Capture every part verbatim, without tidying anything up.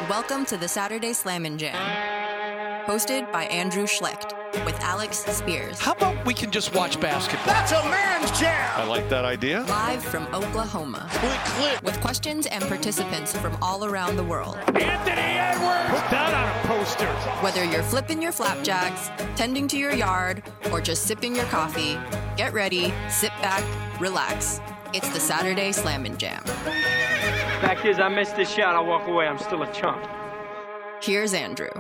Welcome to the Saturday Slam and Jam, hosted by Andrew Schlecht with Alex Spears. How about we can just watch basketball? That's a man's jam! I like that idea. Live from Oklahoma. Click, click. With questions and participants from all around the world. Anthony Edwards! Put that on a poster. Whether you're flipping your flapjacks, tending to your yard, or just sipping your coffee, get ready, sit back, relax. It's the Saturday Slam and Jam. Fact is, I missed this shot. I walk away. I'm still a chump. Here's Andrew.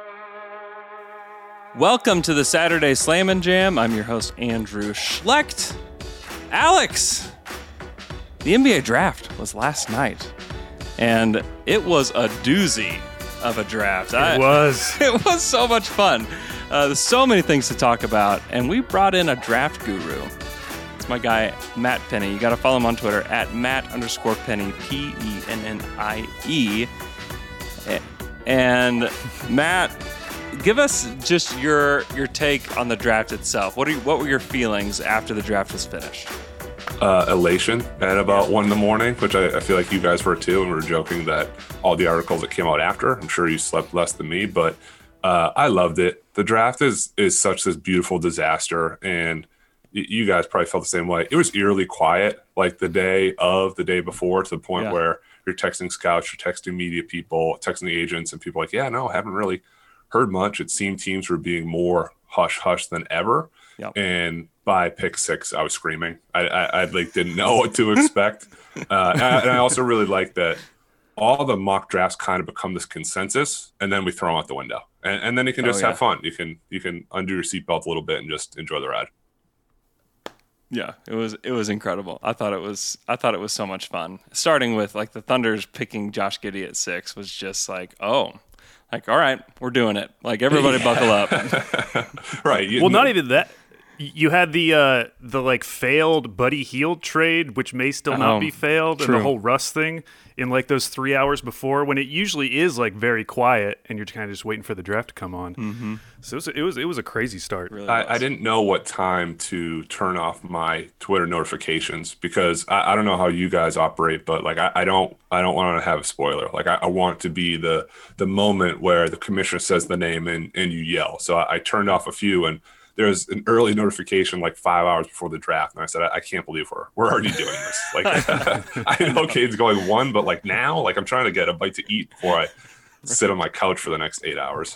Welcome to the Saturday Slam and Jam. I'm your host, Andrew Schlecht. Alex, the N B A draft was last night, and it was a doozy of a draft. It I, was. It was so much fun. Uh, there's so many things to talk about, and we brought in a draft guru. It's my guy, Matt Penny. You got to follow him on Twitter at Matt underscore Penny, P E N N I E. And Matt, give us just your your take on the draft itself. What are you, what were your feelings after the draft was finished? Uh, elation at about one in the morning, which I, I feel like you guys were too, and we were joking that all the articles that came out after, I'm sure you slept less than me, but uh, I loved it. The draft is is such this beautiful disaster, and y- you guys probably felt the same way. It was eerily quiet, like the day of, the day before, to the point Yeah. where you're texting scouts, you're texting media people, texting the agents, and people are like, yeah, no, I haven't really heard much. It seemed teams were being more hush hush than ever. Yep. And by pick six, I was screaming. I, I, I like didn't know what to expect. uh, and, I, and I also really like that all the mock drafts kind of become this consensus, and then we throw them out the window. And, and then you can just oh, yeah. have fun. You can you can undo your seatbelt a little bit and just enjoy the ride. Yeah, it was it was incredible. I thought it was I thought it was so much fun. Starting with like the Thunder's picking Josh Giddey at six was just like, oh, like all right, we're doing it. Like everybody Yeah. buckle up. Right. You, Well, not even that. You had the uh, the like failed Buddy Hield trade, which may still not Oh, be failed, true. and the whole Russ thing in like those three hours before, when it usually is like very quiet, and you're kind of just waiting for the draft to come on. Mm-hmm. So it was, it was it was a crazy start. Really I, was. I didn't know what time to turn off my Twitter notifications because I, I don't know how you guys operate, but like I, I don't I don't want to have a spoiler. Like I, I want it to be the the moment where the commissioner says the name and, and you yell. So I, I turned off a few, and there's an early notification like five hours before the draft, and I said I, I can't believe we're we're already doing this. Like I know Cade's going one, but like now, like I'm trying to get a bite to eat before I sit on my couch for the next eight hours.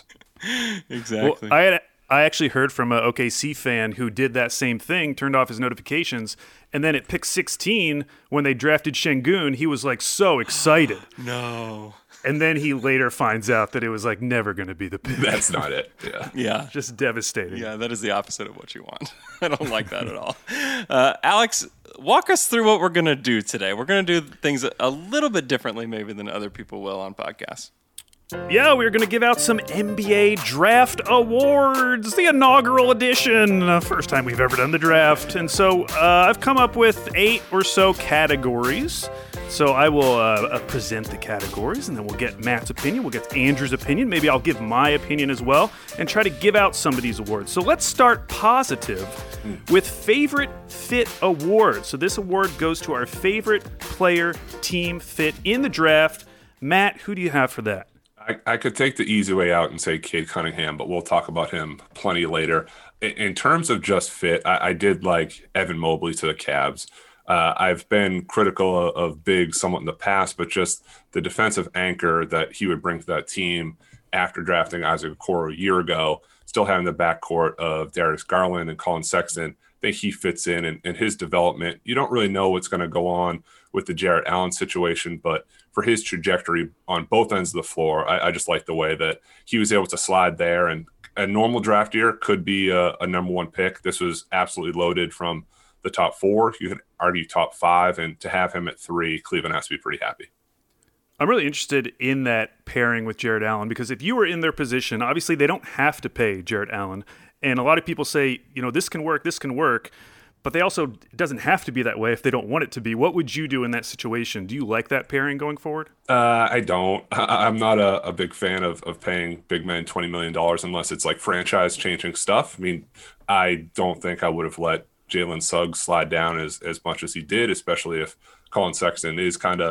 Exactly. Well, I had I actually heard from a O K C fan who did that same thing, turned off his notifications, and then at pick sixteen, when they drafted Şengün, he was like so excited. no. And then he later finds out that it was like never going to be the pick. That's not it. Yeah. Yeah. Just devastating. Yeah, that is the opposite of what you want. I don't like that at all. Uh, Alex, walk us through what we're going to do today. We're going to do things a little bit differently maybe than other people will on podcasts. Yeah, we're going to give out some N B A Draft Awards, the inaugural edition. Uh, first time we've ever done the draft. And so uh, I've come up with eight or so categories. So I will uh, uh, present the categories, and then we'll get Matt's opinion. We'll get Andrew's opinion. Maybe I'll give my opinion as well, and try to give out some of these awards. So let's start positive with Favorite Fit Award. So this award goes to our favorite player team fit in the draft. Matt, who do you have for that? I, I could take the easy way out and say Cade Cunningham, but we'll talk about him plenty later. In, in terms of just fit, I, I did like Evan Mobley to the Cavs. Uh, I've been critical of, of Big somewhat in the past, but just the defensive anchor that he would bring to that team after drafting Isaac Okoro a year ago, still having the backcourt of Darius Garland and Colin Sexton, I think he fits in and, and his development. You don't really know what's going to go on with the Jarrett Allen situation, but for his trajectory on both ends of the floor, I, I just like the way that he was able to slide there. And a normal draft year could be a, a number one pick. This was absolutely loaded from the top four. You could argue top five, and to have him at three, Cleveland has to be pretty happy. I'm really interested in that pairing with Jarrett Allen, because if you were in their position, obviously they don't have to pay Jarrett Allen. And a lot of people say, you know, this can work, this can work, but they also, it doesn't have to be that way if they don't want it to be. What would you do in that situation? Do you like that pairing going forward? Uh, I don't. I, I'm not a, a big fan of, of paying big men twenty million dollars unless it's like franchise changing stuff. I mean, I don't think I would have let Jalen Suggs slide down as, as much as he did, especially if Colin Sexton is kind of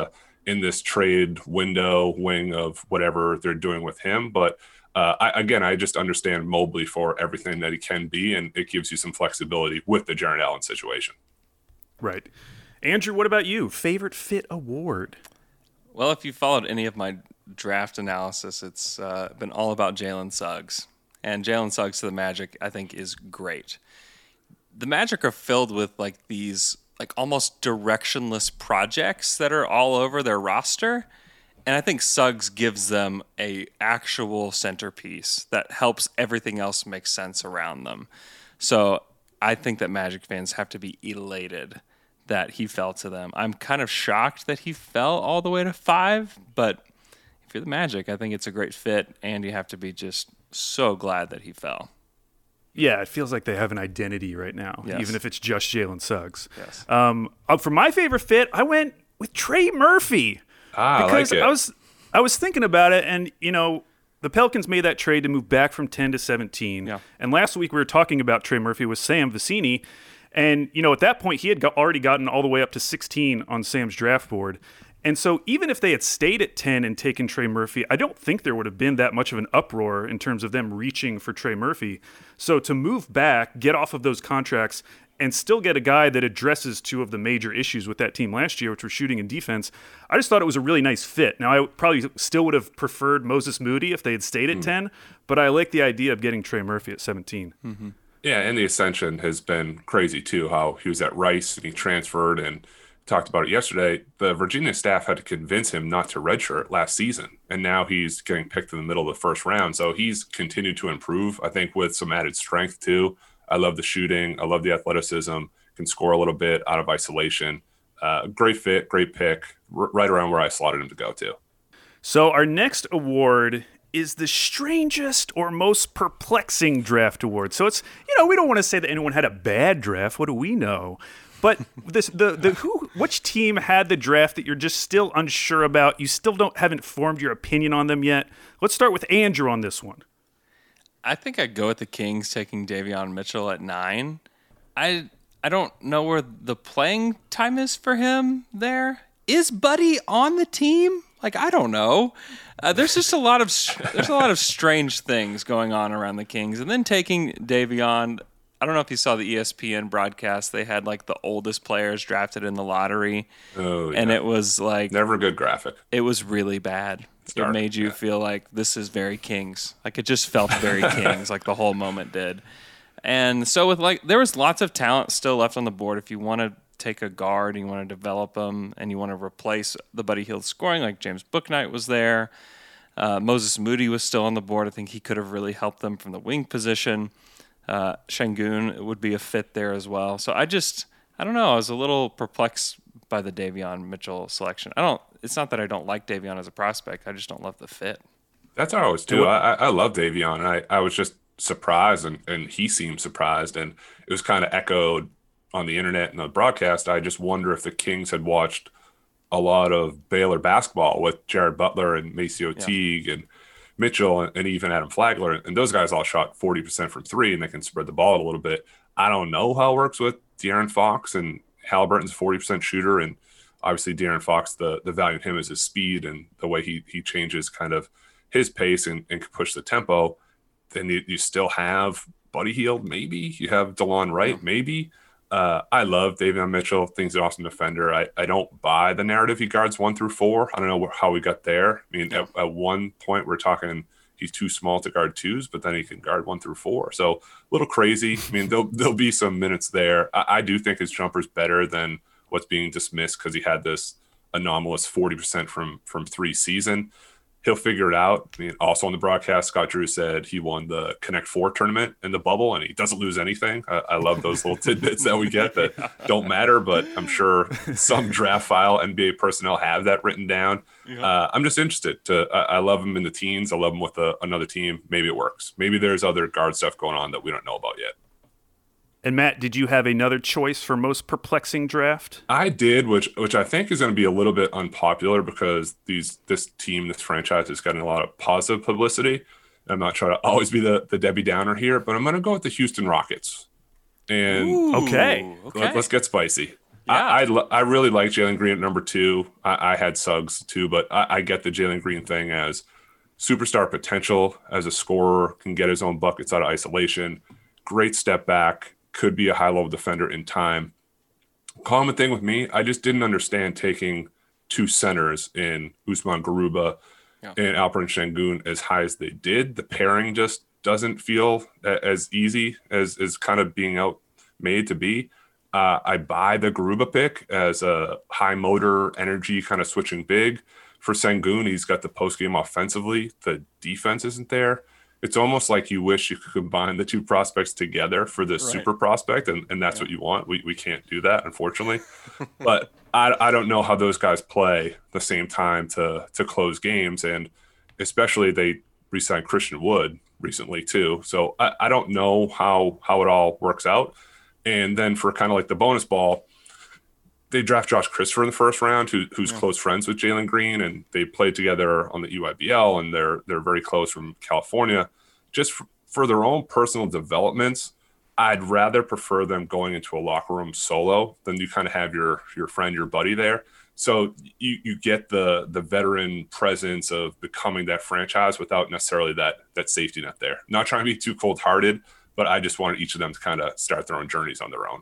in this trade window wing of whatever they're doing with him. But uh, I, again, I just understand Mobley for everything that he can be, and it gives you some flexibility with the Jarrett Allen situation. Right. Andrew, what about you? Favorite fit award? Well, if you followed any of my draft analysis, it's uh, been all about Jalen Suggs. And Jalen Suggs to the Magic, I think, is great. The Magic are filled with like these like almost directionless projects that are all over their roster. And I think Suggs gives them a actual centerpiece that helps everything else make sense around them. So I think that Magic fans have to be elated that he fell to them. I'm kind of shocked that he fell all the way to five, but if you're the Magic, I think it's a great fit, and you have to be just so glad that he fell. Yeah, it feels like they have an identity right now, Yes. even if it's just Jalen Suggs. Yes. Um, uh, for my favorite fit, I went with Trey Murphy. Ah, because I like it. I was I was thinking about it, and you know, the Pelicans made that trade to move back from ten to seventeen. Yeah. And last week we were talking about Trey Murphy with Sam Vecini, and you know, at that point he had got, already gotten all the way up to sixteen on Sam's draft board. And so even if they had stayed at ten and taken Trey Murphy, I don't think there would have been that much of an uproar in terms of them reaching for Trey Murphy. So to move back, get off of those contracts, and still get a guy that addresses two of the major issues with that team last year, which were shooting and defense, I just thought it was a really nice fit. Now, I probably still would have preferred Moses Moody if they had stayed at mm. ten, but I like the idea of getting Trey Murphy at seventeen. Mm-hmm. Yeah, and the ascension has been crazy too, how he was at Rice and he transferred and talked about it yesterday. The Virginia staff had to convince him not to redshirt last season, and now he's getting picked in the middle of the first round. So he's continued to improve, I think, with some added strength too. I love the shooting. I love the athleticism. Can score a little bit out of isolation. Uh, great fit, great pick, r- right around where I slotted him to go to. So our next award is the strangest or most perplexing draft award. So it's, you know, we don't want to say that anyone had a bad draft. What do we know? But this, the the who which team had the draft that you're just still unsure about? You still don't haven't formed your opinion on them yet. Let's start with Andrew on this one. I think I'd go with the Kings taking Davion Mitchell at nine. I I don't know where the playing time is for him there. Is Buddy on the team? Like, I don't know. Uh, there's just a lot of there's a lot of strange things going on around the Kings. And then taking Davion, I don't know if you saw the E S P N broadcast. They had like the oldest players drafted in the lottery. Oh, yeah. And it was like never a good graphic. It was really bad. It's it dark, made you yeah. feel like this is very Kings. Like it just felt very Kings, like the whole moment did. And so with like there was lots of talent still left on the board. If you want to take a guard and you want to develop them and you want to replace the Buddy Hield scoring, like James Bouknight was there. Uh, Moses Moody was still on the board. I think he could have really helped them from the wing position. Uh, Şengün would be a fit there as well. So I just, I don't know. I was a little perplexed by the Davion Mitchell selection. I don't, it's not that I don't like Davion as a prospect. I just don't love the fit. That's how I was too. I, I love Davion. I, I was just surprised, and, and he seemed surprised. And it was kind of echoed on the internet and the broadcast. I just wonder if the Kings had watched a lot of Baylor basketball with Jared Butler and Maceo Yeah. Teague and Mitchell and, and even Adam Flagler. And those guys all shot forty percent from three, and they can spread the ball a little bit. I don't know how it works with De'Aaron Fox, and Halliburton's a forty percent shooter. And obviously De'Aaron Fox, the, the value in him is his speed and the way he he changes kind of his pace and, and can push the tempo. Then you, you still have Buddy Hield, maybe. You have DeLon Wright, Yeah. maybe. Uh, I love Davion Mitchell. Think he's an awesome defender. I, I don't buy the narrative he guards one through four. I don't know how we got there. I mean, at, at one point we're talking he's too small to guard twos, but then he can guard one through four. So a little crazy. I mean, there'll, there'll be some minutes there. I, I do think his jumper's better than what's being dismissed because he had this anomalous forty percent from, from three season. He'll figure it out. I mean, also on the broadcast, Scott Drew said he won the Connect Four tournament in the bubble, and he doesn't lose anything. I, I love those little tidbits that we get that yeah. don't matter, but I'm sure some draft file N B A personnel have that written down. Yeah. Uh, I'm just interested. To I, I love him in the teens. I love him with a, another team. Maybe it works. Maybe there's other guard stuff going on that we don't know about yet. And Matt, did you have another choice for most perplexing draft? I did, which which I think is going to be a little bit unpopular because these this team, this franchise is getting a lot of positive publicity. I'm not trying to always be the, the Debbie Downer here, but I'm going to go with the Houston Rockets. And Ooh, okay. let, let's get spicy. Yeah. I, I I really like Jalen Green at number two. I, I had Suggs too, but I, I get the Jalen Green thing as superstar potential as a scorer, can get his own buckets out of isolation. Great step back, could be a high level defender in time. Common thing with me, I just didn't understand taking two centers in Usman Garuba yeah. and Alperen Şengün as high as they did. The pairing just doesn't feel as easy as is kind of being out made to be. Uh, I buy the Garuba pick as a high motor energy kind of switching big. For Şengün, he's got the post game offensively. The defense isn't there. It's almost like you wish you could combine the two prospects together for this right. super prospect, and, and that's yeah. what you want. We we can't do that, unfortunately. But I, I don't know how those guys play the same time to to close games, and especially they re-signed Christian Wood recently too. So I, I don't know how how it all works out. And then for kind of like the bonus ball, they draft Josh Christopher in the first round, who, who's yeah. close friends with Jalen Green, and they played together on the E Y B L, and they're they're very close from California. Just for, for their own personal developments, I'd rather prefer them going into a locker room solo than you kind of have your your friend, your buddy there. So you you get the the veteran presence of becoming that franchise without necessarily that that safety net there. Not trying to be too cold-hearted, but I just wanted each of them to kind of start their own journeys on their own.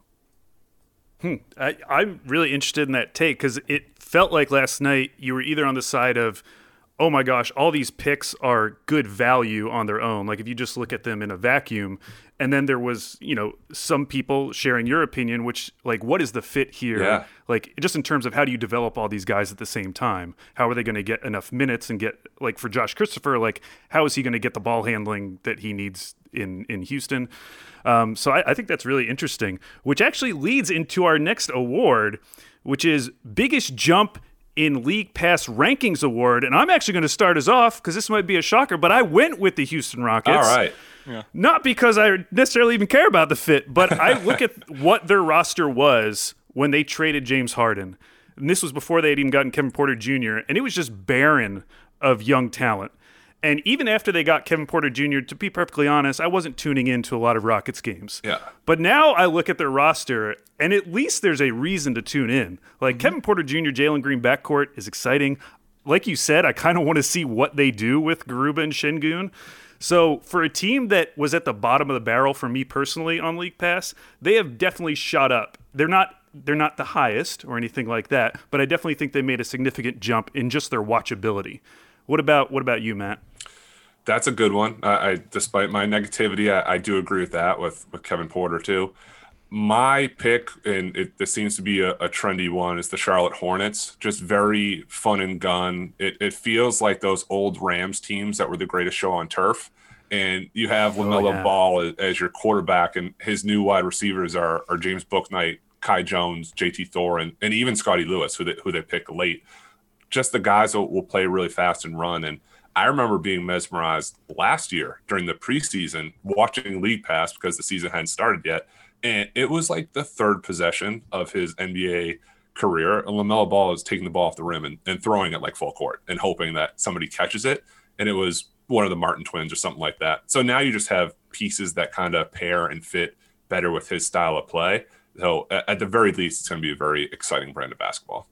Hmm. I, I'm really interested in that take because it felt like last night you were either on the side of, oh my gosh, all these picks are good value on their own. Like if you just look at them in a vacuum, and then there was, you know, some people sharing your opinion, which like, what is the fit here? Yeah. Like just in terms of how do you develop all these guys at the same time? How are they going to get enough minutes and get like for Josh Christopher, like how is he going to get the ball handling that he needs in, in Houston? Um, so I, I think that's really interesting, which actually leads into our next award, which is biggest jump in League Pass Rankings Award. And I'm actually going to start us off because this might be a shocker, but I went with the Houston Rockets. All right. Yeah. Not because I necessarily even care about the fit, but I look at what their roster was when they traded James Harden. And this was before they had even gotten Kevin Porter Junior, and it was just barren of young talent. And even after they got Kevin Porter Junior, to be perfectly honest, I wasn't tuning into a lot of Rockets games. Yeah. But now I look at their roster, and at least there's a reason to tune in. Like, mm-hmm. Kevin Porter Junior, Jalen Green backcourt is exciting. Like you said, I kind of want to see what they do with Garuba and Şengün. So for a team that was at the bottom of the barrel for me personally on League Pass, they have definitely shot up. They're not they're not the highest or anything like that, but I definitely think they made a significant jump in just their watchability. What about what about you, Matt? That's a good one. I, I despite my negativity, I, I do agree with that with, with Kevin Porter too. My pick, and it, this seems to be a, a trendy one, is the Charlotte Hornets. Just very fun and gun. It, it feels like those old Rams teams that were the greatest show on turf. And you have LaMelo oh, yeah. Ball as, as your quarterback, and his new wide receivers are, are James Bouknight, Kai Jones, J T Thor, and, and even Scotty Lewis, who they, who they pick late. Just the guys that will play really fast and run. And I remember being mesmerized last year during the preseason watching League Pass because the season hadn't started yet. And it was like the third possession of his N B A career. And LaMelo Ball is taking the ball off the rim and, and throwing it like full court and hoping that somebody catches it. And it was one of the Martin twins or something like that. So now you just have pieces that kind of pair and fit better with his style of play. So at the very least, it's going to be a very exciting brand of basketball.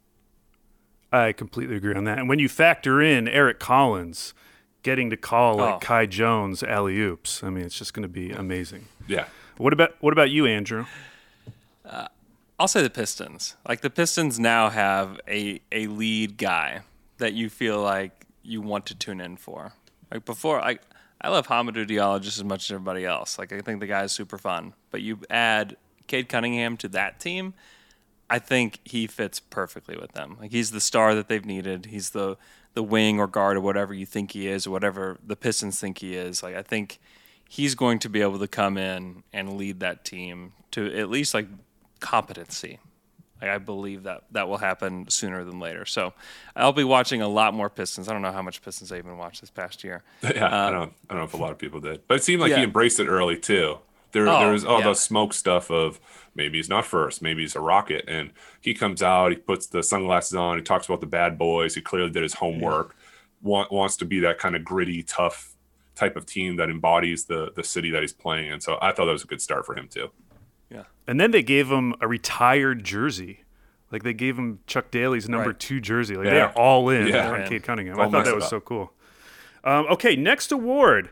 I completely agree on that. And when you factor in Eric Collins getting to call like oh. Kai Jones alley-oops, I mean, it's just going to be amazing. Yeah. What about what about you, Andrew? Uh, I'll say the Pistons. Like the Pistons now have a a lead guy that you feel like you want to tune in for. Like before, I I love Hamidou Diallo just as much as everybody else. Like I think the guy is super fun. But you add Cade Cunningham to that team, I think he fits perfectly with them. Like he's the star that they've needed. He's the the wing or guard or whatever you think he is, or whatever the Pistons think he is. Like I think he's going to be able to come in and lead that team to at least like competency. Like I believe that that will happen sooner than later. So I'll be watching a lot more Pistons. I don't know how much Pistons I even watched this past year. Yeah, um, I don't. I don't know if a lot of people did, but it seemed like yeah. he embraced it early too. There, oh, there was all yeah. the smoke stuff of maybe he's not first, maybe he's a Rocket, and he comes out, he puts the sunglasses on, he talks about the bad boys, he clearly did his homework, yeah. want, wants to be that kind of gritty, tough type of team that embodies the the city that he's playing in. So I thought that was a good start for him too. Yeah. And then they gave him a retired jersey Like they gave him Chuck Daly's number Right. two jersey. Like Yeah. they're all in Yeah. on They're Cade in. Cunningham. Don't I thought mess that it was up. so cool. Um, okay, next award.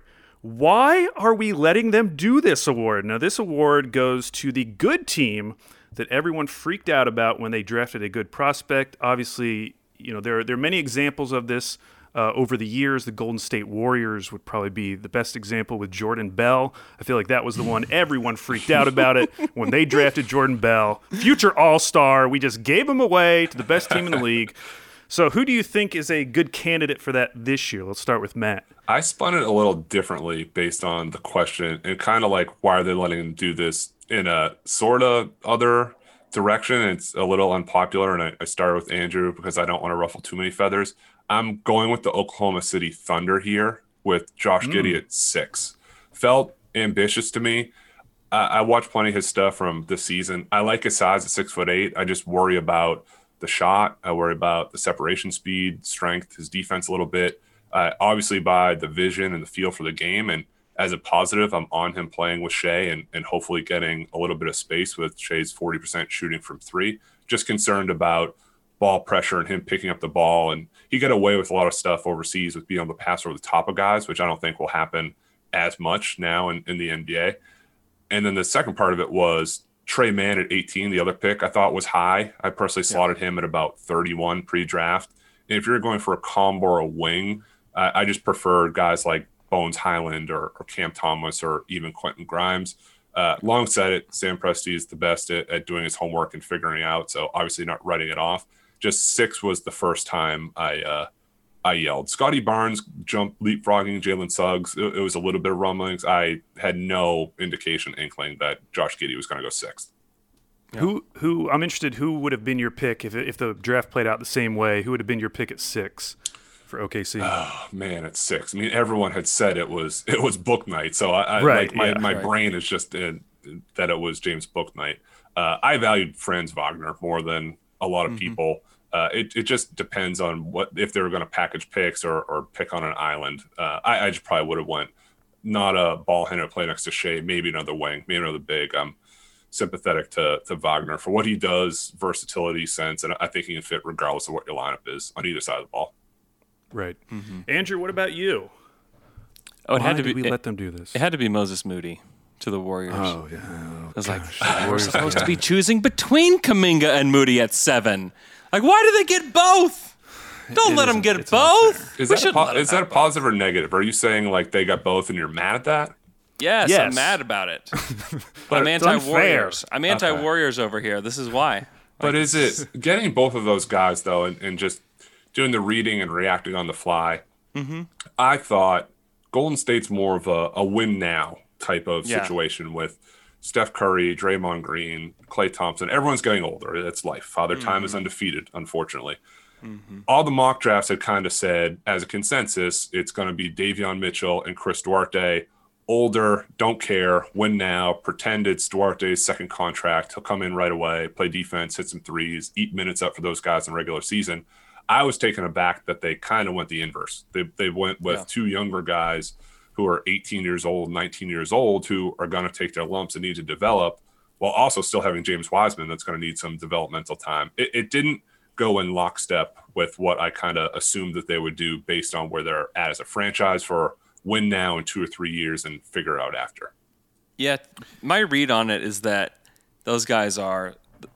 Why are we letting them do this award? Now, this award goes to the good team that everyone freaked out about when they drafted a good prospect. Obviously, you know, there are, there are many examples of this uh, over the years. The Golden State Warriors would probably be the best example with Jordan Bell. I feel like that was the one everyone freaked out about it when they drafted Jordan Bell. Future All-Star. We just gave him away to the best team in the league. So who do you think is a good candidate for that this year? Let's start with Matt. I spun it a little differently based on the question and kind of like why are they letting him do this in a sort of other direction. It's a little unpopular, and I, I started with Andrew because I don't want to ruffle too many feathers. I'm going with the Oklahoma City Thunder here with Josh Mm. Giddey at six. Felt ambitious to me. I, I watched plenty of his stuff from this season. I like his size at six foot eight. I just worry about the shot. I worry about the separation speed, strength, his defense a little bit. Uh, obviously, by the vision and the feel for the game. And as a positive, I'm on him playing with Shea and, and hopefully getting a little bit of space with Shea's forty percent shooting from three. Just concerned about ball pressure and him picking up the ball. And he got away with a lot of stuff overseas with being able to pass over the top of guys, which I don't think will happen as much now in, in the N B A. And then the second part of it was Trey Mann at eighteen, the other pick, I thought was high. I personally slotted him at about thirty-one pre-draft. And if you're going for a combo or a wing, uh, I just prefer guys like Bones Highland or, or Cam Thomas or even Quentin Grimes. Uh, long said it, Sam Presti is the best at, at doing his homework and figuring it out, so obviously not writing it off. Just six was the first time I uh, I yelled. Scotty Barnes jumped leapfrogging Jalen Suggs. It, it was a little bit of rumblings. I had no indication, inkling that Josh Giddey was going to go sixth. Yeah. Who who I'm interested. Who would have been your pick if if the draft played out the same way? Who would have been your pick at six for O K C? Oh man, at six. I mean, everyone had said it was it was Book Night, so I, I right, like my yeah, my right. brain is just in, that it was James Book Night. Uh, I valued Franz Wagner more than a lot of mm-hmm. people. Uh, it it just depends on what if they were going to package picks or or pick on an island. Uh, I I just probably would have went not a ball handler play next to Shea, maybe another wing, maybe another big. I'm sympathetic to to Wagner for what he does, versatility, sense, and I think he can fit regardless of what your lineup is on either side of the ball. Right, mm-hmm. Andrew. What about you? Oh, it Why had to did be. we it, let them do this? It had to be Moses Moody to the Warriors. Oh yeah, oh, I was gosh. like, we're supposed to be choosing between Kuminga and Moody at seven. Like, why do they get both? Don't It let is- them get it's both. Is We that, a should po- let 'em is that a have both. positive or negative? Are you saying like they got both and you're mad at that? Yes, Yes. I'm mad about it. But I'm it's anti-Warriors. unfair. I'm anti-Warriors over here. This is why. But is it getting both of those guys though, and, and just doing the reading and reacting on the fly? Mm-hmm. I thought Golden State's more of a, a win now type of Yeah. situation with Steph Curry, Draymond Green, Klay Thompson. Everyone's getting older. It's life. Father Time Mm-hmm. is undefeated, unfortunately. Mm-hmm. All the mock drafts had kind of said, as a consensus, it's going to be Davion Mitchell and Chris Duarte. Older, don't care, win now, pretend it's Duarte's second contract. He'll come in right away, play defense, hit some threes, eat minutes up for those guys in regular season. I was taken aback that they kind of went the inverse. They they went with Yeah. two younger guys who are eighteen years old, nineteen years old, who are going to take their lumps and need to develop, while also still having James Wiseman that's going to need some developmental time. It, it didn't go in lockstep with what I kind of assumed that they would do based on where they're at as a franchise for win now in two or three years and figure out after. Yeah, my read on it is that those guys are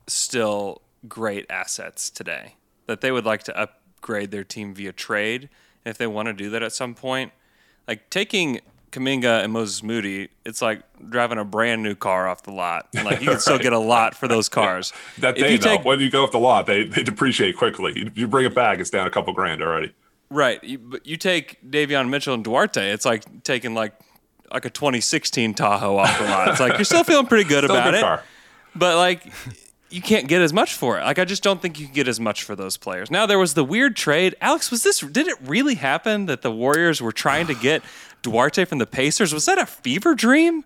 still great assets today, that they would like to upgrade their team via trade. And if they want to do that at some point, like taking Kuminga and Moses Moody, it's like driving a brand new car off the lot. Like you can still get a lot for those cars. That If they you know. take- When you go off the lot, they, they depreciate quickly. You, you bring it back, it's down a couple grand already. Right, you, but you take Davion Mitchell and Duarte, it's like taking like like a twenty sixteen Tahoe off the lot. It's like you're still feeling pretty good Still a about good it, car. but like you can't get as much for it. Like I just don't think you can get as much for those players. Now there was the weird trade. Alex, was this? Did it really happen that the Warriors were trying to get Duarte from the Pacers? Was that a fever dream?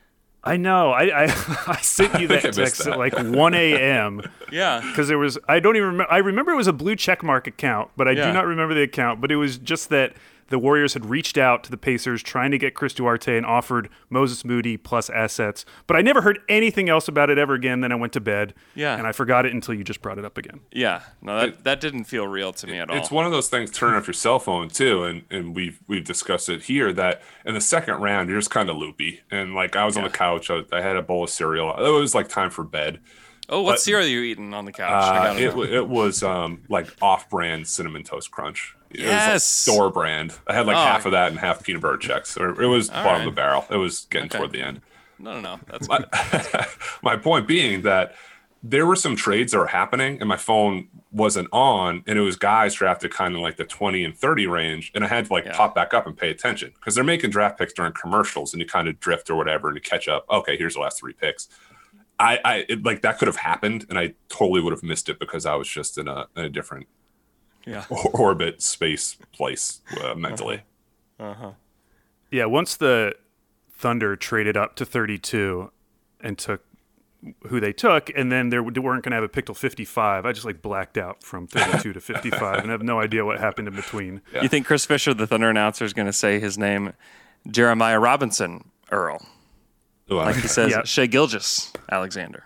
I know. I I, I sent you I think that I missed text that. at like one a.m. Yeah. because there was I don't even remember. I remember it was a blue checkmark account, but I Yeah. do not remember the account. But it was just that the Warriors had reached out to the Pacers trying to get Chris Duarte and offered Moses Moody plus assets. But I never heard anything else about it ever again. Then I went to bed. Yeah. And I forgot it until you just brought it up again. Yeah. No, that, that didn't feel real to me at all. It's one of those things, turn off your cell phone too, and, and we've we've discussed it here, that in the second round, you're just kind of loopy. And like I was yeah. on the couch, I, I had a bowl of cereal. It was like time for bed. Oh, what but, cereal are you eating on the couch? Uh, it, it was um, like off-brand Cinnamon Toast Crunch. It yes. was like store brand. I had like oh. half of that and half peanut butter checks. Or it was All bottom right. of the barrel. It was getting okay. toward the end. No, no, no. That's my, my point being that there were some trades that were happening and my phone wasn't on, and it was guys drafted kind of like the twenty and thirty range, and I had to like yeah. pop back up and pay attention because they're making draft picks during commercials and you kind of drift or whatever and you catch up. Okay, here's the last three picks. I, I it, like that could have happened, and I totally would have missed it because I was just in a in a different yeah. orbit, space, place uh, mentally. Uh huh. Yeah, once the Thunder traded up to thirty-two and took who they took, and then they weren't going to have a pick till fifty-five. I just like blacked out from thirty-two to fifty-five, and have no idea what happened in between. Yeah. You think Chris Fisher, the Thunder announcer, is going to say his name, Jeremiah Robinson Earl? Like he says, yeah. Shai Gilgeous Alexander.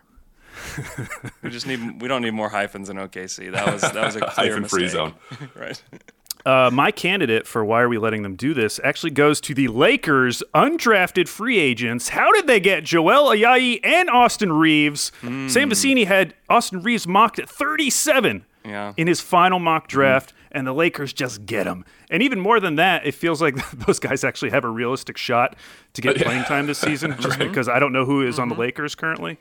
we just need we don't need more hyphens in O K C. That was that was a clear hyphen mistake. free zone. Right. Uh, my candidate for why are we letting them do this actually goes to the Lakers' undrafted free agents. How did they get Joel Ayayi and Austin Reeves? Mm. Sam Vecini had Austin Reeves mocked at thirty-seven yeah. in his final mock draft, mm. and the Lakers just get him. And even more than that, it feels like those guys actually have a realistic shot to get playing time this season, just right. because I don't know who is mm-hmm. on the Lakers currently.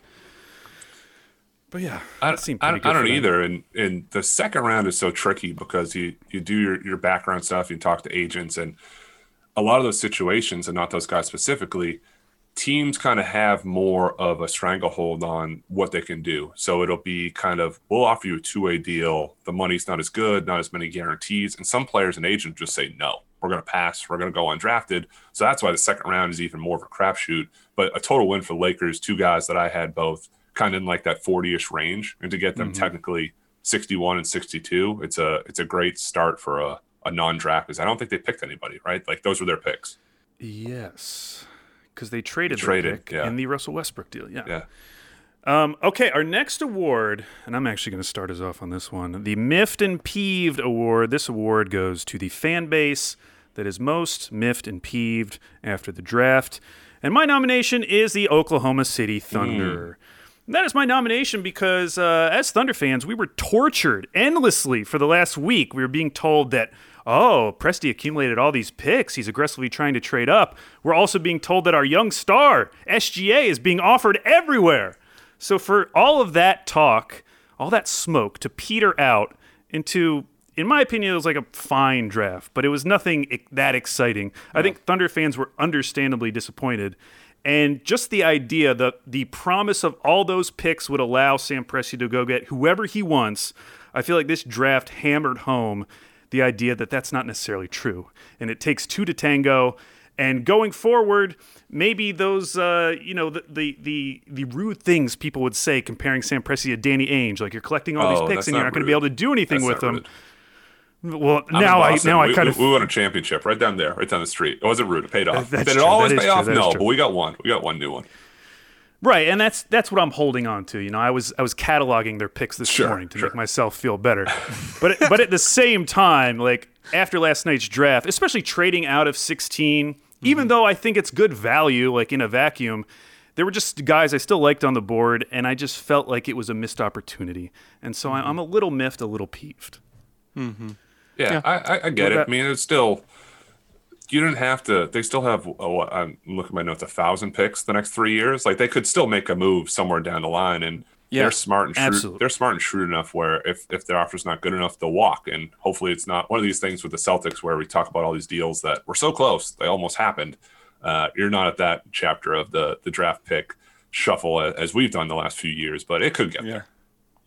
But yeah, I, that seemed I, pretty I, good I don't for either. And and the second round is so tricky because you you do your, your background stuff, you talk to agents, and a lot of those situations, and not those guys specifically, teams kind of have more of a stranglehold on what they can do. So it'll be kind of, we'll offer you a two-way deal. The money's not as good, not as many guarantees. And some players and agents just say, no, we're going to pass. We're going to go undrafted. So that's why the second round is even more of a crapshoot. But a total win for the Lakers, two guys that I had both kind of in like that forty-ish range, and to get them mm-hmm. technically sixty-one and sixty-two, it's a it's a great start for a, a non-draft, because I don't think they picked anybody, right? Like those were their picks. Yes, because they traded, they traded their pick yeah. in the Russell Westbrook deal. Yeah. Yeah. Um, okay, our next award, and I'm actually going to start us off on this one, the Miffed and Peeved Award. This award goes to the fan base that is most miffed and peeved after the draft, and my nomination is the Oklahoma City Thunder. Mm. That is my nomination because, uh, as Thunder fans, we were tortured endlessly for the last week. We were being told that, oh, Presti accumulated all these picks. He's aggressively trying to trade up. We're also being told that our young star, S G A, is being offered everywhere. So for all of that talk, all that smoke to peter out into, in my opinion, it was like a fine draft, but it was nothing that exciting. I think Thunder fans were understandably disappointed. And just the idea, the the promise of all those picks would allow Sam Presti to go get whoever he wants, I feel like this draft hammered home the idea that that's not necessarily true. And it takes two to tango. And going forward, maybe those, uh, you know, the, the the the rude things people would say comparing Sam Presti to Danny Ainge, like you're collecting all oh, these picks and you're not going to rude. be able to do anything that's with them. Rude. Well, I'm now I now we, I kind we, of we won a championship right down there, right down the street. It wasn't rude. It paid off. That's Did it true. always That pay is off? true. That is No, true. but we got one. We got one new one. Right, and that's that's what I'm holding on to. You know, I was I was cataloging their picks this Sure, morning to sure. make myself feel better. but but at the same time, like after last night's draft, especially trading out of sixteen, mm-hmm. even though I think it's good value, like in a vacuum, there were just guys I still liked on the board, and I just felt like it was a missed opportunity. And so mm-hmm. I'm a little miffed, a little peeved. Mm-hmm. Yeah, Yeah. I, I, I get What it. about- I mean, it's still, you didn't have to, they still have, oh, what, I'm looking at my notes, a thousand picks the next three years. Like they could still make a move somewhere down the line, and Yeah, they're smart and shrewd. absolutely. They're smart and shrewd enough where if, if their offer's not good enough, they'll walk. And hopefully it's not one of these things with the Celtics where we talk about all these deals that were so close, they almost happened. Uh, you're not at that chapter of the, the draft pick shuffle as we've done the last few years, but it could get Yeah. there.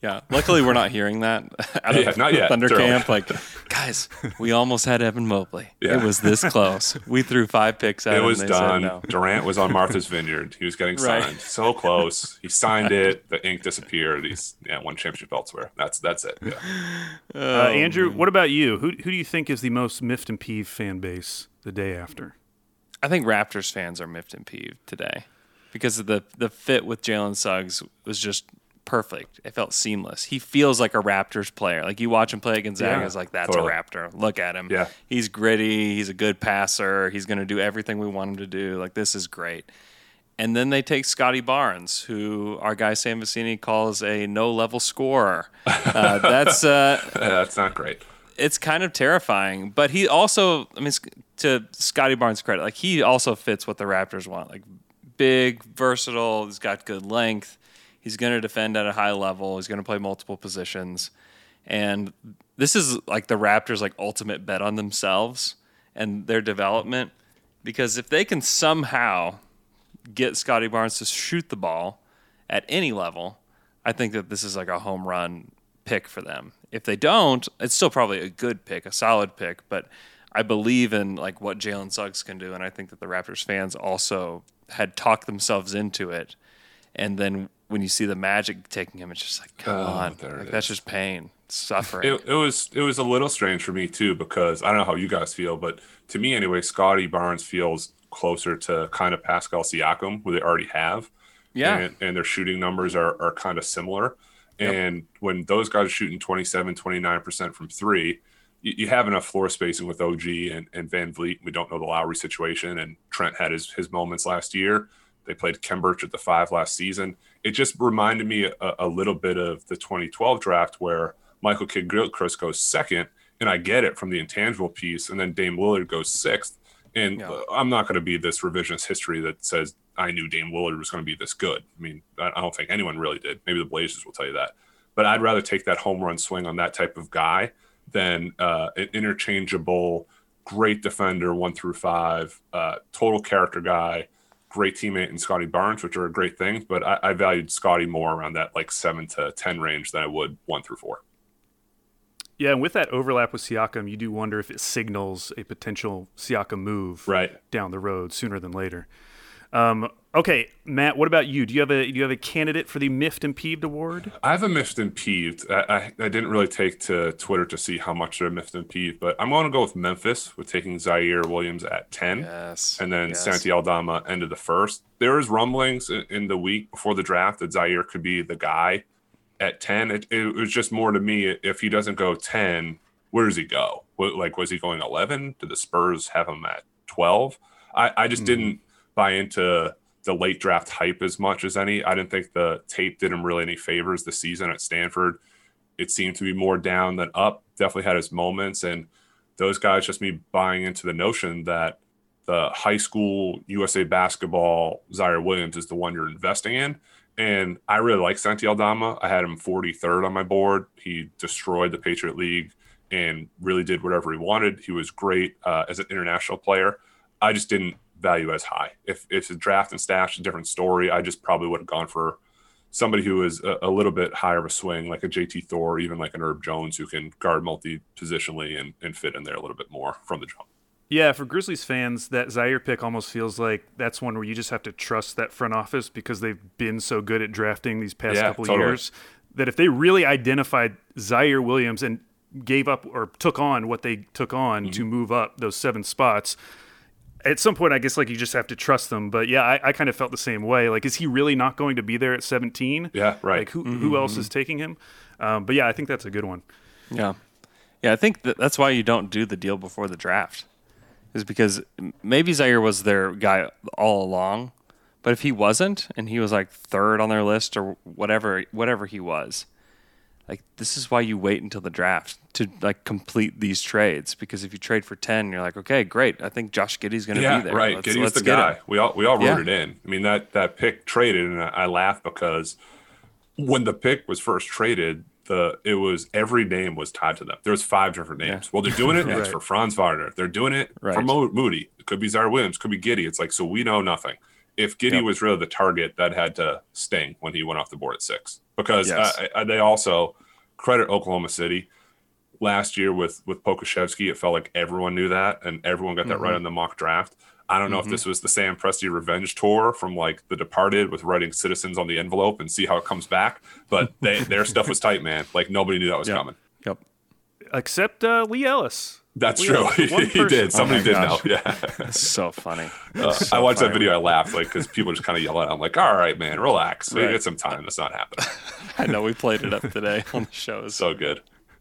Yeah. Luckily, we're not hearing that out Yeah, of not yet. Thunder It's early. Camp. Like, guys, we almost had Evan Mobley. Yeah. It was this close. We threw five picks at It him. was and they done. Said no. Durant was on Martha's Vineyard. He was getting Right. signed. So close. He signed it. The ink disappeared. He's yeah, won championship elsewhere. That's that's it. Yeah. Uh, Andrew, what about you? Who who do you think is the most miffed and peeved fan base the day after? I think Raptors fans are miffed and peeved today because of the the fit with Jalen Suggs was just perfect. It felt seamless. He feels like a Raptors player. Like you watch him play against Gonzaga, Yeah, it's like that's totally. a Raptor. Look at him. Yeah. He's gritty. He's a good passer. He's going to do everything we want him to do. Like this is great. And then they take Scotty Barnes, who our guy Sam Vecini calls a no-level scorer. Uh, that's uh, That's not great. it's kind of terrifying. But he also, I mean, to Scotty Barnes' credit, like he also fits what the Raptors want. Like big, versatile. He's got good length. He's going to defend at a high level. He's going to play multiple positions. And this is like the Raptors' like ultimate bet on themselves and their development. Because if they can somehow get Scotty Barnes to shoot the ball at any level, I think that this is like a home run pick for them. If they don't, it's still probably a good pick, a solid pick. But I believe in like what Jalen Suggs can do. And I think that the Raptors fans also had talked themselves into it. And then when you see the Magic taking him, it's just like, come Oh, on. there it Like, that's is. just pain, suffering. It, it was it was a little strange for me too because I don't know how you guys feel, but to me anyway, Scotty Barnes feels closer to kind of Pascal Siakam, who they already have. Yeah. And, and their shooting numbers are, are kind of similar. And when those guys are shooting twenty-seven, twenty-nine percent from three, you, you have enough floor spacing with O G and, and Van Vliet. We don't know the Lowry situation, and Trent had his, his moments last year. They played Kem Birch at the five last season. It just reminded me a, a little bit of the twenty twelve draft where Michael Kidd-Gilchrist goes second, and I get it from the intangible piece, and then Dame Lillard goes sixth. And Yeah. uh, I'm not going to be this revisionist history that says I knew Dame Lillard was going to be this good. I mean, I I don't think anyone really did. Maybe the Blazers will tell you that. But I'd rather take that home run swing on that type of guy than uh, an interchangeable, great defender, one through five, uh, total character guy, great teammate in Scotty Barnes, which are great things. But I, I valued Scotty more around that like seven to ten range than I would one through four. Yeah, and with that overlap with Siakam, you do wonder if it signals a potential Siakam move Right. down the road sooner than later. Um, okay, Matt, what about you? Do you have a do you have a candidate for the Miffed and Peeved award? I have a miffed and peeved. I, I, I didn't really take to Twitter to see how much they're miffed and peeved, but I'm going to go with Memphis with taking Zaire Williams at ten. Yes. And then yes. Santi Aldama ended the first. There was rumblings in, in the week before the draft that Zaire could be the guy at ten. It, it was just more to me, if he doesn't go ten, where does he go? What, like, was he going eleven? Did the Spurs have him at twelve? I, I just mm. didn't buy into the late draft hype as much as any. I didn't think the tape did him really any favors this season at Stanford. It seemed to be more down than up. Definitely had his moments. And those guys, just me buying into the notion that the high school U S A basketball Zaire Williams is the one you're investing in. And I really like Santi Aldama. I had him forty-third on my board. He destroyed the Patriot League and really did whatever he wanted. He was great uh, as an international player. I just didn't value as high. If if the draft and stash a different story, I just probably would have gone for somebody who is a, a little bit higher of a swing, like a J T Thor, even like an Herb Jones, who can guard multi-positionally and, and fit in there a little bit more from the jump. Yeah, for Grizzlies fans, that Zaire pick almost feels like that's one where you just have to trust that front office because they've been so good at drafting these past Yeah, couple totally. years that if they really identified Zaire Williams and gave up or took on what they took on Mm-hmm. to move up those seven spots, at some point, I guess like you just have to trust them. But yeah, I, I kind of felt the same way. Like, is he really not going to be there at seventeen? Yeah, right. Like, who Mm-hmm. who else is taking him? Um, but yeah, I think that's a good one. Yeah. Yeah, I think that that's why you don't do the deal before the draft, is because maybe Zaire was their guy all along, but if he wasn't and he was like third on their list or whatever whatever he was, like this is why you wait until the draft to like complete these trades, because if you trade for ten, you're like, okay, great, I think Josh Giddey's going to Yeah, be there. right. Let's, Giddey's let's the get guy. him. We all we all wrote Yeah. it in. I mean, that that pick traded, and I, I laugh because when the pick was first traded, the it was every name was tied to them. There was five different names. Yeah. Well, they're doing it. Right. It's for Franz Wagner. They're doing it Right. for Mo- Moody. It could be Zaire Williams. Could be Giddey. It's like, so we know nothing. if Giddey Yep. was really the target, that had to sting when he went off the board at six. Because Yes. uh, I, they also credit Oklahoma City. Last year with with Pokusevski, it felt like everyone knew that, and everyone got that Mm-hmm. right in the mock draft. I don't know if this was the Sam Presti revenge tour from like The Departed with writing citizens on the envelope and see how it comes back. But they, their stuff was tight, man. Like nobody knew that was Yep. coming. Yep. Except uh, Lee Ellis. That's Lee true. Ellis, he one person. did. Somebody my did gosh. know. Yeah. It's so funny. Uh, So I watched funny. that video. I laughed like because people just kind of yell at. It. I'm like, all right, man, relax. We Right. get some time. That's not happening. I know we played it up today on the shows. So good.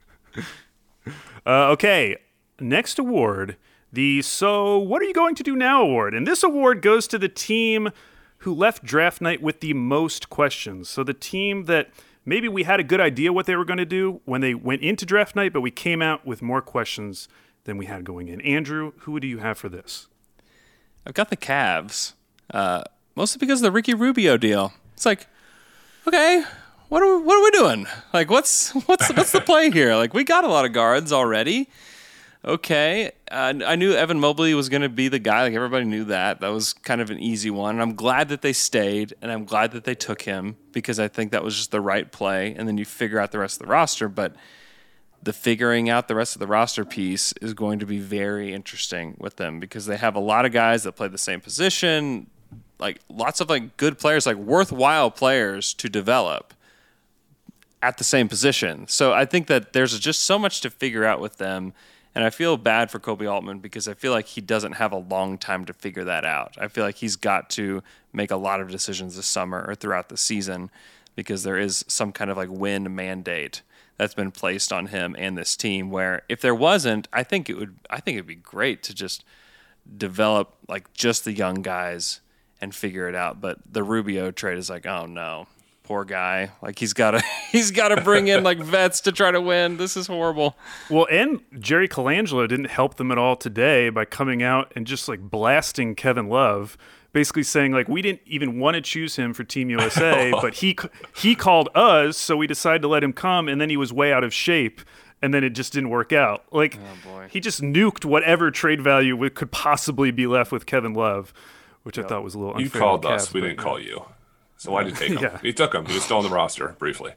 Uh, okay, next award, the So What Are You Going to Do Now award. And this award goes to the team who left draft night with the most questions. So the team that maybe we had a good idea what they were going to do when they went into draft night, but we came out with more questions than we had going in. Andrew, who do you have for this? I've got the Cavs, uh, mostly because of the Ricky Rubio deal. It's like, okay, what are we, what are we doing? Like, what's what's what's the play here? Like, we got a lot of guards already. Okay, uh, I knew Evan Mobley was going to be the guy. Like, everybody knew that. That was kind of an easy one. And I'm glad that they stayed, and I'm glad that they took him because I think that was just the right play. And then you figure out the rest of the roster, but the figuring out the rest of the roster piece is going to be very interesting with them because they have a lot of guys that play the same position, like lots of like good players, like worthwhile players to develop at the same position. So I think that there's just so much to figure out with them. And I feel bad for Kobe Altman because I feel like he doesn't have a long time to figure that out. I feel like he's got to make a lot of decisions this summer or throughout the season because there is some kind of like win mandate that's been placed on him and this team where if there wasn't, I think it would I think it'd be great to just develop like just the young guys and figure it out. But the Rubio trade is like, oh no, poor guy. Like he's gotta he's gotta bring in like vets to try to win. This is horrible. Well, and Jerry Colangelo didn't help them at all today by coming out and just like blasting Kevin Love, basically saying like we didn't even want to choose him for Team U S A, but he he called us, so we decided to let him come, and then he was way out of shape, and then it just didn't work out. Like boy. he just nuked whatever trade value we could possibly be left with Kevin Love, which I thought was a little unfair. You called to the us. Cavs, We but, didn't yeah. call you. So why did you take him? Yeah. He took him. He was still on the roster briefly.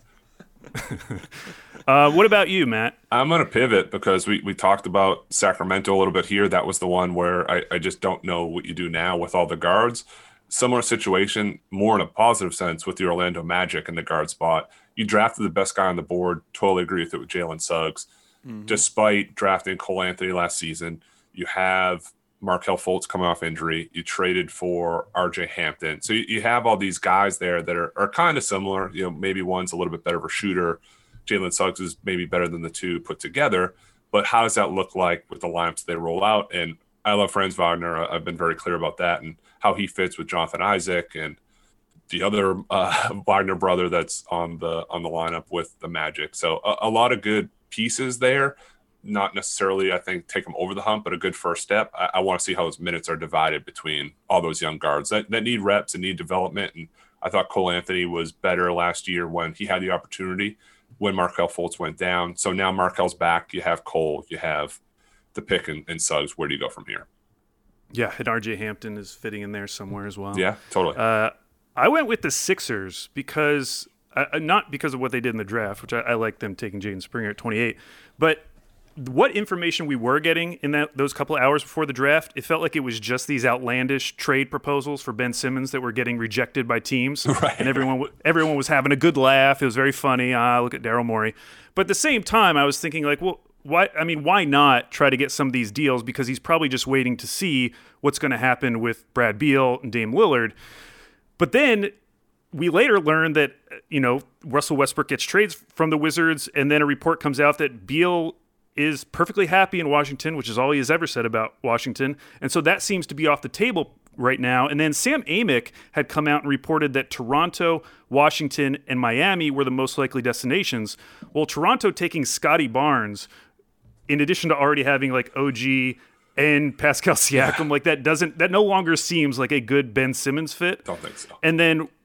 Uh, what about you, Matt? I'm going to pivot because we, we talked about Sacramento a little bit here. That was the one where I, I just don't know what you do now with all the guards. Similar situation, more in a positive sense with the Orlando Magic and the guard spot. You drafted the best guy on the board. Totally agree with it with Jalen Suggs. Mm-hmm. Despite drafting Cole Anthony last season, you have Markelle Fultz coming off injury. You traded for R J Hampton. So you, you have all these guys there that are, are kind of similar. You know, maybe one's a little bit better of a shooter. Jalen Suggs is maybe better than the two put together. But how does that look like with the lineups they roll out? And I love Franz Wagner. I've been very clear about that and how he fits with Jonathan Isaac and the other uh, Wagner brother that's on the on the lineup with the Magic. So a, a lot of good pieces there. Not necessarily, I think, take them over the hump, but a good first step. I, I want to see how those minutes are divided between all those young guards that, that need reps and need development. And I thought Cole Anthony was better last year when he had the opportunity when Markelle Fultz went down. So now Markelle's back. You have Cole. You have the pick and, and Suggs. Where do you go from here? Yeah, and R J Hampton is fitting in there somewhere as well. Yeah, totally. Uh, I went with the Sixers because uh, not because of what they did in the draft, which I, I like them taking Jaden Springer at twenty-eight, but what information we were getting in that those couple of hours before the draft, it felt like it was just these outlandish trade proposals for Ben Simmons that were getting rejected by teams, right. and everyone everyone was having a good laugh. It was very funny. Ah, look at Daryl Morey. But at the same time, I was thinking like, well, why? I mean, why not try to get some of these deals? Because he's probably just waiting to see what's going to happen with Brad Beal and Dame Lillard. But then we later learned that, you know, Russell Westbrook gets trades from the Wizards, and then a report comes out that Beal is perfectly happy in Washington, which is all he has ever said about Washington. And so that seems to be off the table right now. And then Sam Amick had come out and reported that Toronto, Washington, and Miami were the most likely destinations. Well, Toronto taking Scotty Barnes, in addition to already having like O G and Pascal Siakam, like that doesn't that no longer seems like a good Ben Simmons fit. Don't think so. And then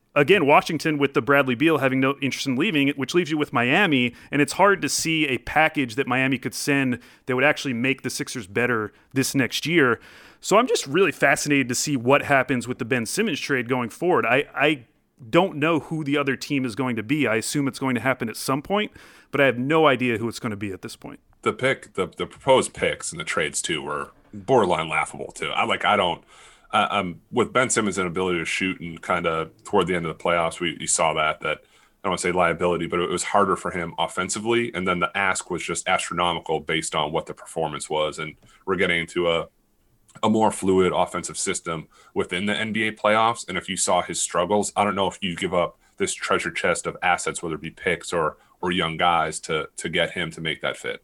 again, Washington with the Bradley Beal having no interest in leaving, which leaves you with Miami, and it's hard to see a package that Miami could send that would actually make the Sixers better this next year. So I'm just really fascinated to see what happens with the Ben Simmons trade going forward. I, I don't know who the other team is going to be. I assume it's going to happen at some point, but I have no idea who it's going to be at this point. The pick, the, the proposed picks and the trades too were borderline laughable too. I like, I don't, uh, um, with Ben Simmons' inability to shoot and kind of toward the end of the playoffs, we you saw that, that I don't want to say liability, but it was harder for him offensively. And then the ask was just astronomical based on what the performance was. And we're getting into a, a more fluid offensive system within the N B A playoffs. And if you saw his struggles, I don't know if you give up this treasure chest of assets, whether it be picks or or young guys, to to get him to make that fit.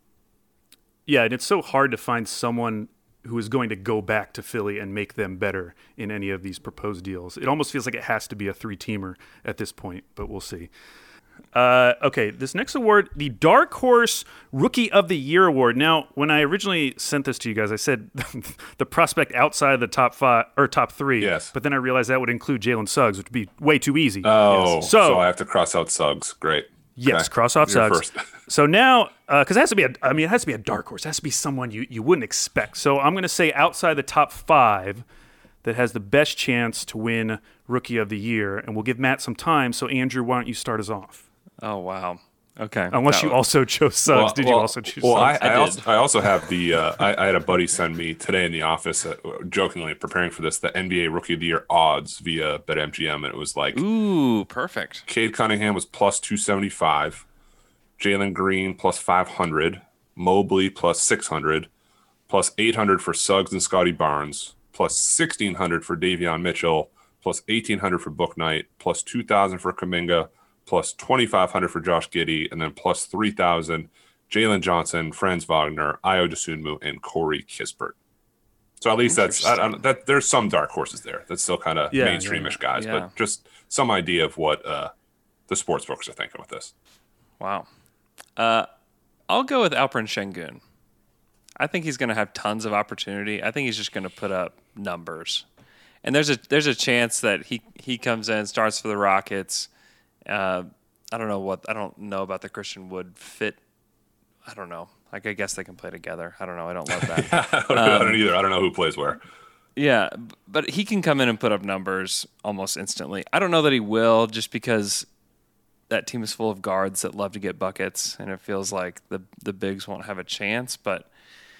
Yeah, and it's so hard to find someone who is going to go back to Philly and make them better in any of these proposed deals. It almost feels like it has to be a three-teamer at this point, but we'll see. Uh, okay, this next award, the Dark Horse Rookie of the Year Award. Now, when I originally sent this to you guys, I said the prospect outside of the top five or top three. Yes. But then I realized that would include Jalen Suggs, which would be way too easy. Oh, yes. so, so I have to cross out Suggs. Great. Yes, okay. cross off You're Suggs. first. So now, because uh, it has to be a, I mean, it has to be a dark horse. It has to be someone you, you wouldn't expect. So I'm going to say outside the top five that has the best chance to win Rookie of the Year, and we'll give Matt some time. So Andrew, why don't you start us off? Oh, wow. Okay. Unless That you was- also chose Suggs. Well, Did well, you also choose well, Suggs? I, I, I also, did. I also have the, uh, I, I had a buddy send me today in the office, uh, jokingly preparing for this, the N B A Rookie of the Year odds via BetMGM, and it was like, Ooh, perfect. Cade Cunningham was plus two seventy-five, Jalen Green plus five hundred, Mobley plus six hundred, plus eight hundred for Suggs and Scotty Barnes, plus sixteen hundred for Davion Mitchell, plus eighteen hundred for Bouknight, plus two thousand for Kuminga, plus twenty-five hundred for Josh Giddey, and then plus three thousand Jalen Johnson, Franz Wagner, Ayo Dosunmu, and Corey Kispert. So at least that's I, I, that. There's some dark horses there. That's still kind of Yeah, mainstreamish yeah, guys, yeah. but just some idea of what uh, the sports books are thinking with this. Wow. Uh, I'll go with Alperen Şengün. I think he's going to have tons of opportunity. I think he's just going to put up numbers. And there's a there's a chance that he, he comes in, starts for the Rockets. Uh, I don't know what I don't know about the Christian Wood fit. I don't know. Like I guess they can play together. I don't know. I don't love that. I, don't, I don't either. I don't know who plays where. Yeah, b- but he can come in and put up numbers almost instantly. I don't know that he will, just because that team is full of guards that love to get buckets, and it feels like the the bigs won't have a chance. But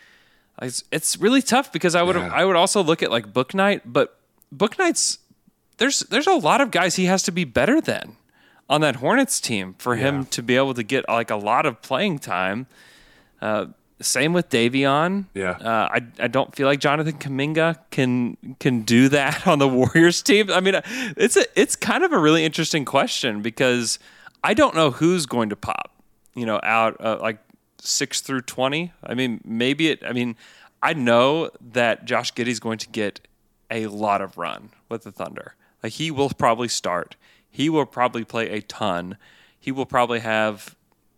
it's, it's really tough because I would Yeah. I would also look at like Bouknight, but Bouknight's there's there's a lot of guys he has to be better than on that Hornets team for him to be able to get like a lot of playing time. Uh, same with Davion. Yeah. Uh, I I don't feel like Jonathan Kuminga can can do that on the Warriors team. I mean, it's a it's kind of a really interesting question because I don't know who's going to pop. You know, out uh, like six through twenty. I mean, maybe it. I mean, I know that Josh Giddey's going to get a lot of run with the Thunder. Like he will probably start. He will probably play a ton. He will probably have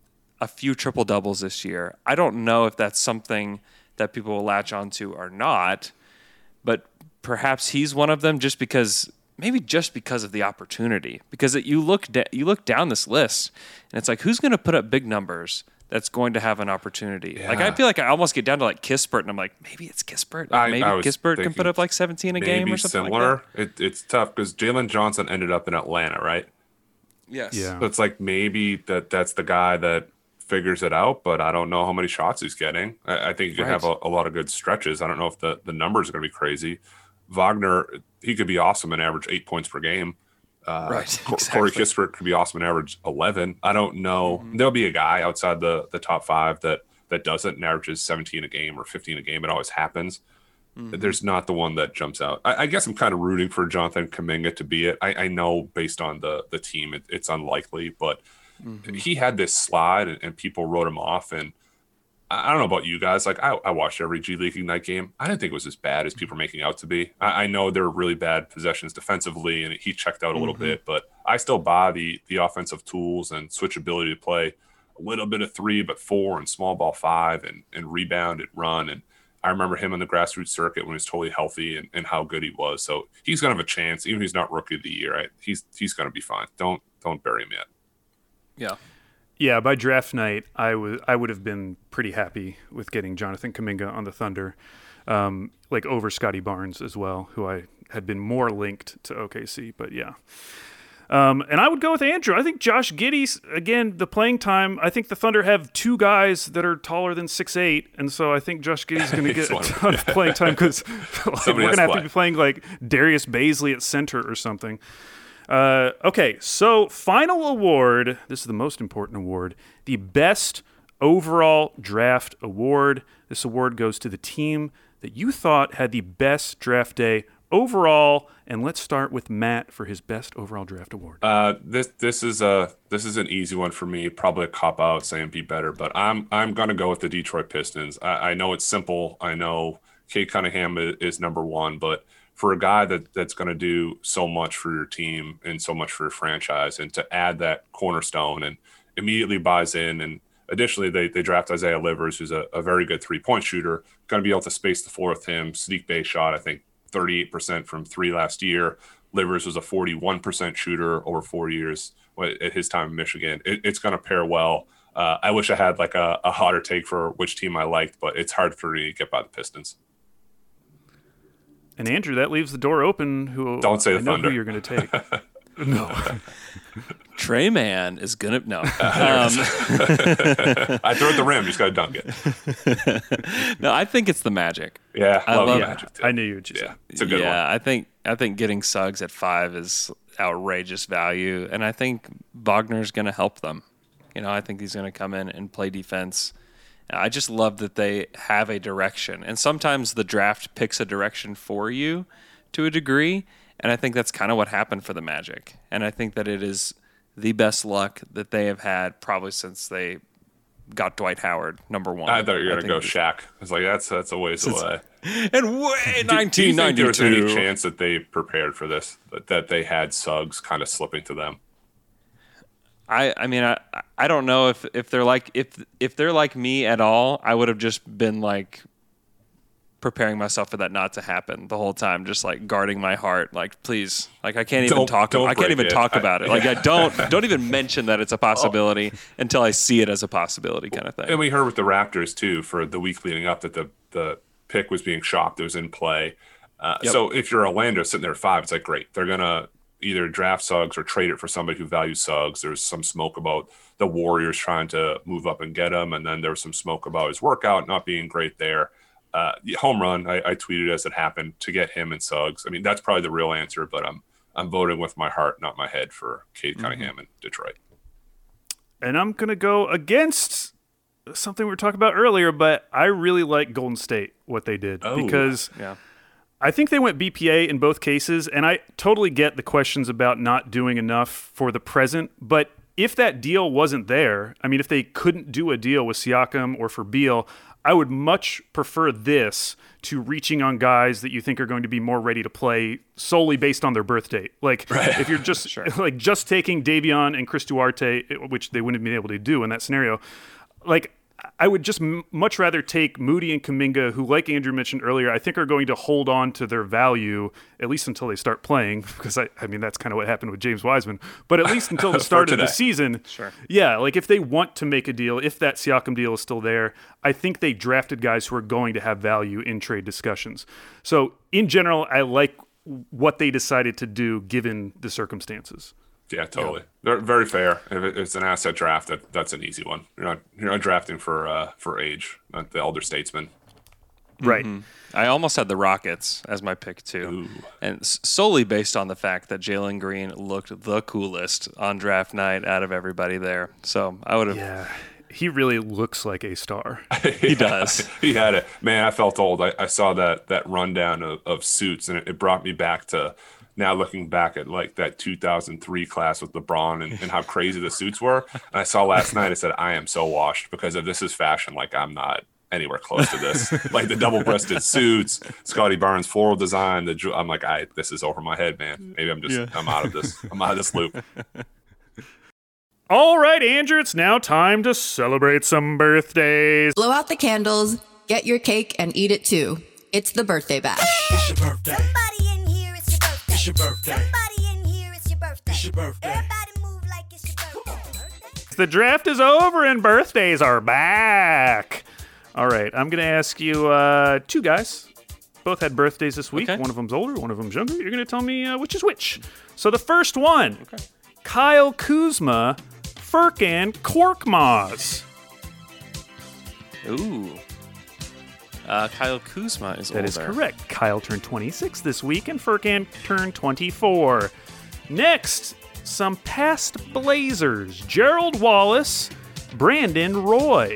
a few triple doubles this year. I don't know if that's something that people will latch onto or not, but perhaps he's one of them just because maybe just because of the opportunity. Because it, you look da- you look down this list and it's like who's going to put up big numbers that's going to have an opportunity. Yeah. Like I feel like I almost get down to like Kispert and I'm like maybe it's Kispert. Like I- maybe I was Kispert can thinking put up like seventeen a game Maybe or something similar. like that. It, it's tough because Jalen Johnson ended up in Atlanta, right? Yes. Yeah. So it's like maybe that that's the guy that figures it out, but I don't know how many shots he's getting. I, I think he could Right. have a, a lot of good stretches. I don't know if the, the numbers are going to be crazy. Wagner, he could be awesome and average eight points per game. Uh, Right, Co- exactly. Corey Kispert could be awesome and average eleven. I don't know. Mm-hmm. There'll be a guy outside the, the top five that, that doesn't and averages seventeen a game or fifteen a game. It always happens. Mm-hmm. There's not the one that jumps out. I, I guess I'm kind of rooting for Jonathan Kuminga to be it. I, I know based on the the team, it, it's unlikely, but Mm-hmm. he had this slide and, and people wrote him off. And I, I don't know about you guys. Like I, I watched every G League Ignite game. I didn't think it was as bad as people are making out to be. I, I know there were really bad possessions defensively, and he checked out a little Mm-hmm. bit, but I still buy the the offensive tools and switchability to play a little bit of three, but four and small ball five and and rebound and run and. I remember him on the grassroots circuit when he was totally healthy and, and how good he was. So he's going to have a chance, even if he's not rookie of the year. Right? He's he's going to be fine. Don't don't bury him yet. Yeah. Yeah, by draft night, I was I would have been pretty happy with getting Jonathan Kuminga on the Thunder, um, like over Scotty Barnes as well, who I had been more linked to O K C. But yeah. Um, and I would go with Andrew. I think Josh Giddey, again, the playing time, I think the Thunder have two guys that are taller than six eight, and so I think Josh Giddey's going to get a ton of playing time because like, we're going to have play. to be playing like Darius Baisley at center or something. Uh, okay, so final award. This is the most important award. The Best Overall Draft Award. This award goes to the team that you thought had the best draft day overall, and let's start with Matt for his best overall draft award. Uh, this this is a this is an easy one for me. Probably a cop out saying be better, but I'm I'm gonna go with the Detroit Pistons. I, I know it's simple. I know Cade Cunningham is, is number one, but for a guy that that's gonna do so much for your team and so much for your franchise, and to add that cornerstone and immediately buys in. And additionally, they they draft Isaiah Livers, who's a, a very good three point shooter, gonna be able to space the floor with him. Sadiq Bey shot, I think, thirty-eight percent from three last year. Livers was a forty-one percent shooter over four years at his time in Michigan. It, it's going to pair well. Uh, I wish I had like a, a hotter take for which team I liked, but it's hard for me to get by the Pistons. And Andrew, that leaves the door open. Who don't say the I know Thunder. Who you're going to take? No. Trey Mann is gonna no. Um, I throw at the rim, just got to dunk it. No, I think it's the Magic. Yeah, I love, love the Magic too. I knew you would. Yeah, it's a good yeah, one. I think I think getting Suggs at five is outrageous value, and I think Wagner's going to help them. You know, I think he's going to come in and play defense. I just love that they have a direction, and sometimes the draft picks a direction for you to a degree. And I think that's kind of what happened for the Magic. And I think that it is the best luck that they have had probably since they got Dwight Howard, number one. I thought you were going to go Shaq. I was like, that's that's a ways away. And way nineteen ninety-two. Do, do you think there was any chance that they prepared for this, that, that they had Suggs kind of slipping to them? I, I mean, I I don't know if, if they're like if if they're like me at all. I would have just been like preparing myself for that not to happen the whole time, just like guarding my heart, like please, like I can't even don't, talk. Don't I can't even it. talk I, about it. Like I don't don't even mention that it's a possibility oh. until I see it as a possibility, kind of thing. And we heard with the Raptors too for the week leading up that the the pick was being shopped. It was in play. Uh, yep. So if you're Orlando sitting there at five, it's like great. They're gonna either draft Suggs or trade it for somebody who values Suggs. There's some smoke about the Warriors trying to move up and get him, and then there was some smoke about his workout not being great there. Uh, home run, I, I tweeted as it happened to get him and Suggs. I mean, that's probably the real answer, but I'm I'm voting with my heart, not my head, for Cade Cunningham mm-hmm. in Detroit. And I'm going to go against something we were talking about earlier, but I really like Golden State, what they did, oh, because yeah. I think they went B P A in both cases, and I totally get the questions about not doing enough for the present, but if that deal wasn't there, I mean, if they couldn't do a deal with Siakam or for Beal, I would much prefer this to reaching on guys that you think are going to be more ready to play solely based on their birth date. Like, right. if you're just sure. like just taking Davion and Chris Duarte, which they wouldn't have been able to do in that scenario, like I would just m- much rather take Moody and Kuminga, who, like Andrew mentioned earlier, I think are going to hold on to their value, at least until they start playing, because I, I mean, that's kind of what happened with James Wiseman, but at least until the start of the season. Sure. Yeah, like if they want to make a deal, if that Siakam deal is still there, I think they drafted guys who are going to have value in trade discussions. So in general, I like what they decided to do given the circumstances. Yeah, totally. Yeah. They're very fair. If it's an asset draft, that, that's an easy one. You're not you're not drafting for uh, for age, not the elder statesman. Right. Mm-hmm. I almost had the Rockets as my pick too, Ooh. and solely based on the fact that Jalen Green looked the coolest on draft night out of everybody there. So I would have. Yeah. He really looks like a star. He yeah, does. He had it. Man, I felt old. I, I saw that that rundown of, of suits, and it, it brought me back to now looking back at like that two thousand three class with LeBron and, and how crazy the suits were. And I saw last night, I said, I am so washed because if this is fashion, like I'm not anywhere close to this. Like the double-breasted suits, Scotty Barnes floral design. The I'm like, I this is over my head, man. Maybe I'm just yeah. I'm out of this. I'm out of this loop. All right, Andrew, it's now time to celebrate some birthdays. Blow out the candles, Get your cake and eat it too. It's the birthday bash. It's your birthday. Somebody in here, it's your birthday. It's your birthday. Somebody in here, it's your birthday. It's your birthday. Everybody move like it's your birthday. The draft is over and birthdays are back. All right, I'm going to ask you uh, two guys. Both had birthdays this week. Okay. One of them's older, one of them's younger. You're going to tell me uh, which is which. So the first one, Okay. Kyle Kuzma, Furkan Korkmaz. Ooh. Uh, Kyle Kuzma is That older. is correct. Kyle turned twenty-six this week, and Furkan turned twenty-four. Next, some past Blazers. Gerald Wallace, Brandon Roy.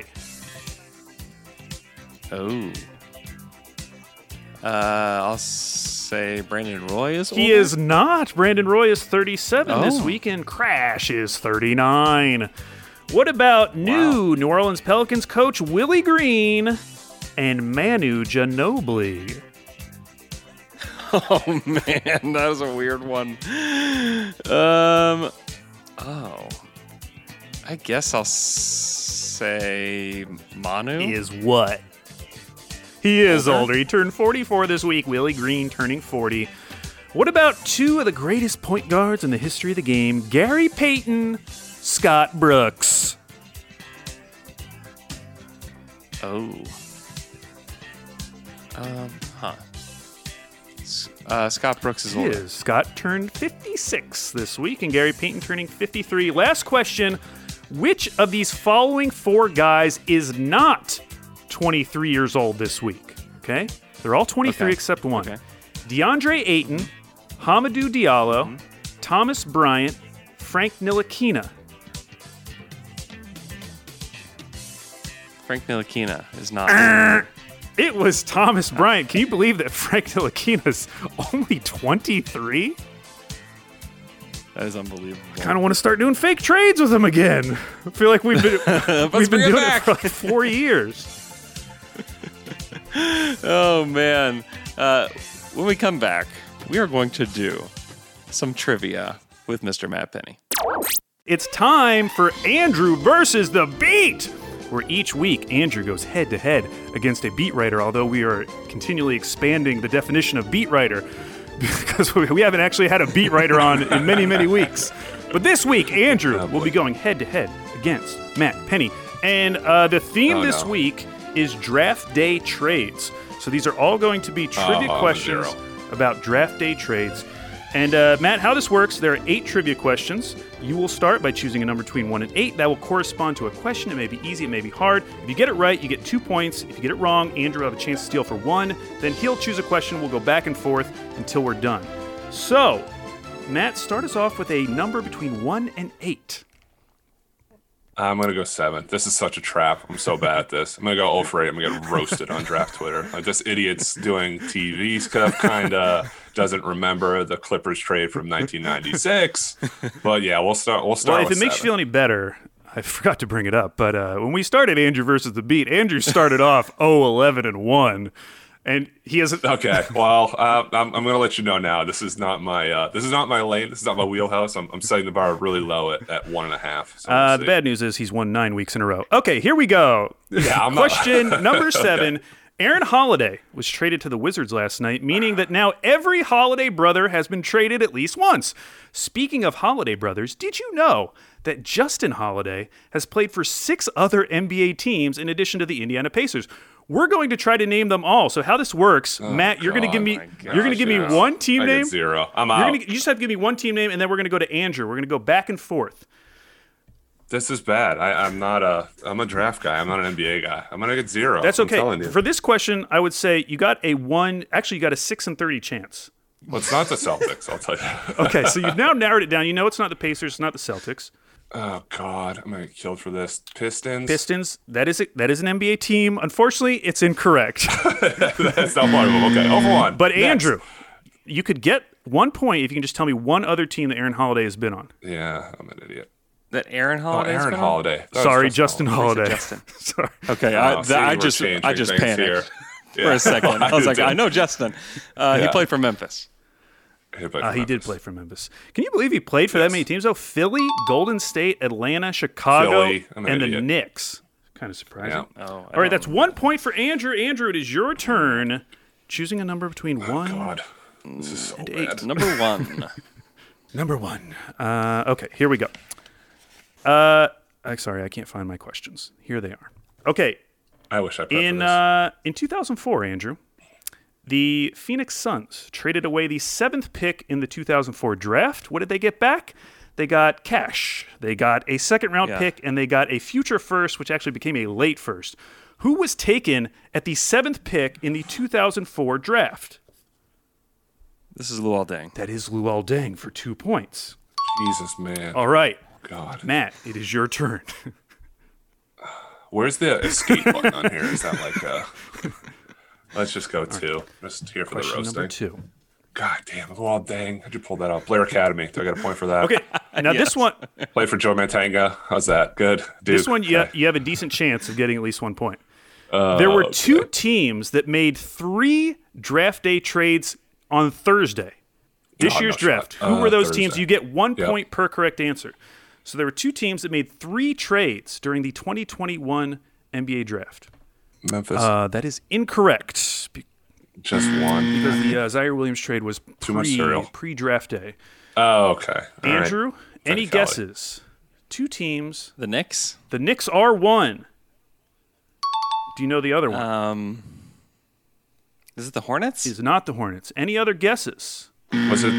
Oh. Uh, I'll say Brandon Roy is older. He is not. Brandon Roy is thirty-seven this Oh. week, and Crash is thirty-nine. What about new New Orleans Pelicans coach Willie Green and Manu Ginobili? Oh, man. That was a weird one. Um. Oh. I guess I'll say Manu. He is what? He is Older? older. He turned forty-four this week. Willie Green turning forty. What about two of the greatest point guards in the history of the game? Gary Payton, Scott Brooks. Oh. Um, huh. S- Uh, Scott Brooks is He older. is. Scott turned fifty-six this week, and Gary Payton turning fifty-three. Last question. Which of these following four guys is not twenty-three years old this week? Okay? They're all twenty-three Okay. except one. Okay. DeAndre Ayton, Hamidou Diallo, Mm-hmm. Thomas Bryant, Frank Ntilikina. Frank Ntilikina is not. It was Thomas Bryant. Can you believe that Frank Ntilikina's only twenty-three? That is unbelievable. Kind of want to start doing fake trades with him again. I feel like we've been we've been bring it doing back. it for like four years. Oh, man. Uh, when we come back, we are going to do some trivia with Mister Matt Penny. It's time for Andrew versus the Beat, where each week Andrew goes head to head against a beat writer, although we are continually expanding the definition of beat writer because we haven't actually had a beat writer on in many, many weeks. But this week, Andrew will be going head to head against Matt Penny. And uh, the theme Oh, this no. week is draft day trades. So these are all going to be trivia Oh, questions zero. about draft day trades. And uh, Matt, how this works, there are eight trivia questions. You will start by choosing a number between one and eight. That will correspond to a question. It may be easy, it may be hard. If you get it right, you get two points. If you get it wrong, Andrew will have a chance to steal for one. Then he'll choose a question. We'll go back and forth until we're done. So, Matt, start us off with a number between one and eight. I'm going to go seven. This is such a trap. I'm so bad at this. I'm going to go oh for eight. I'm going to get roasted on draft Twitter. Like, this idiot's doing T V stuff, kind of doesn't remember the Clippers trade from nineteen ninety-six. But yeah, we'll start. We'll start. Well, if with it makes you seven. feel any better, I forgot to bring it up, but uh, when we started Andrew versus the Beat, Andrew started off oh eleven and one. And he hasn't. Okay, well, uh, I'm, I'm going to let you know now. This is not my uh, this is not my lane. This is not my wheelhouse. I'm, I'm setting the bar really low at, at one and a half. So we'll Uh, the see. bad news is he's won nine weeks in a row. Okay, here we go. Yeah, I'm not- Question number seven. Aaron Holiday was traded to the Wizards last night, meaning that now every Holiday brother has been traded at least once. Speaking of Holiday brothers, did you know that Justin Holiday has played for six other N B A teams in addition to the Indiana Pacers? We're going to try to name them all. So how this works, Matt, you're going to give me my you're going to Gosh, give me yeah. one team I get name. zero. I'm You're out. gonna, you just have to give me one team name, and then we're going to go to Andrew. We're going to go back and forth. This is bad. I, I'm not a. I'm a draft guy. I'm not an N B A guy. I'm gonna get zero. That's I'm okay. telling you. For this question, I would say you got a one. Actually, you got a six and thirty chance. Well, it's not the Celtics. I'll tell you. Okay, so you've now narrowed it down. You know it's not the Pacers, it's not the Celtics. Oh God, I'm gonna get killed for this. Pistons. Pistons. That is a, that is an N B A team. Unfortunately, it's incorrect. That's not one of them. Okay, over one. But Next. Andrew, you could get one point if you can just tell me one other team that Aaron Holiday has been on. Yeah, I'm an idiot. That Aaron Oh, Holiday. Aaron Holiday. That was Sorry, Justin Holiday. Holiday. Justin. Sorry. Okay, Oh, I, see, th- I we're just changing I just things panicked here. for Yeah. a second. I was did like, too. I know Justin. Uh, He Yeah. played for Memphis. He, played Uh, for he did Memphis. play for Memphis. Can you believe he played for that Yes. many teams? though? Philly, Golden State, Atlanta, Chicago, Philly. I'm an and the idiot. Knicks. Kind of surprising. Yeah. Oh, I All right, don't that's one point for Andrew. Andrew, it is your turn. Choosing a number between Oh, one God. This is so and bad. eight. Number one. Number one. Uh, okay, here we go. Uh, I'm sorry, I can't find my questions. Here they are. Okay, I wish I prepped in for this. uh, in two thousand four, Andrew, the Phoenix Suns traded away the seventh pick in the two thousand four draft. What did they get back? They got cash. They got a second round Yeah. pick, and they got a future first, which actually became a late first. Who was taken at the seventh pick in the two thousand four draft? This is Luol Deng. That is Luol Deng for two points. Jesus, man. All right, God. Matt, it is your turn. Where's the escape button on here? Is that like uh let's just go two. Just here for Question the roasting. number two. God damn it. Well, dang. How'd you pull that out? Blair Academy. Do I get a point for that? Okay, now this one, Play for Joe Mantanga. How's that? Good. Dude. this one, you, Okay. you have a decent chance of getting at least one point. there were two teams that made three draft day trades on Thursday. This Oh, year's no draft. shot. Who Uh, were those Thursday. teams? You get one Yep. point per correct answer. So there were two teams that made three trades during the twenty twenty-one N B A draft. Memphis. Uh, that is incorrect be- just one. because the uh, Zaire Williams trade was Too much pre, cereal. pre-draft day. Oh, okay. All right. Andrew, any Kelly. guesses? Two teams. The Knicks. The Knicks are one. Do you know the other one? Um, is it the Hornets? Is not the Hornets. Any other guesses? Was it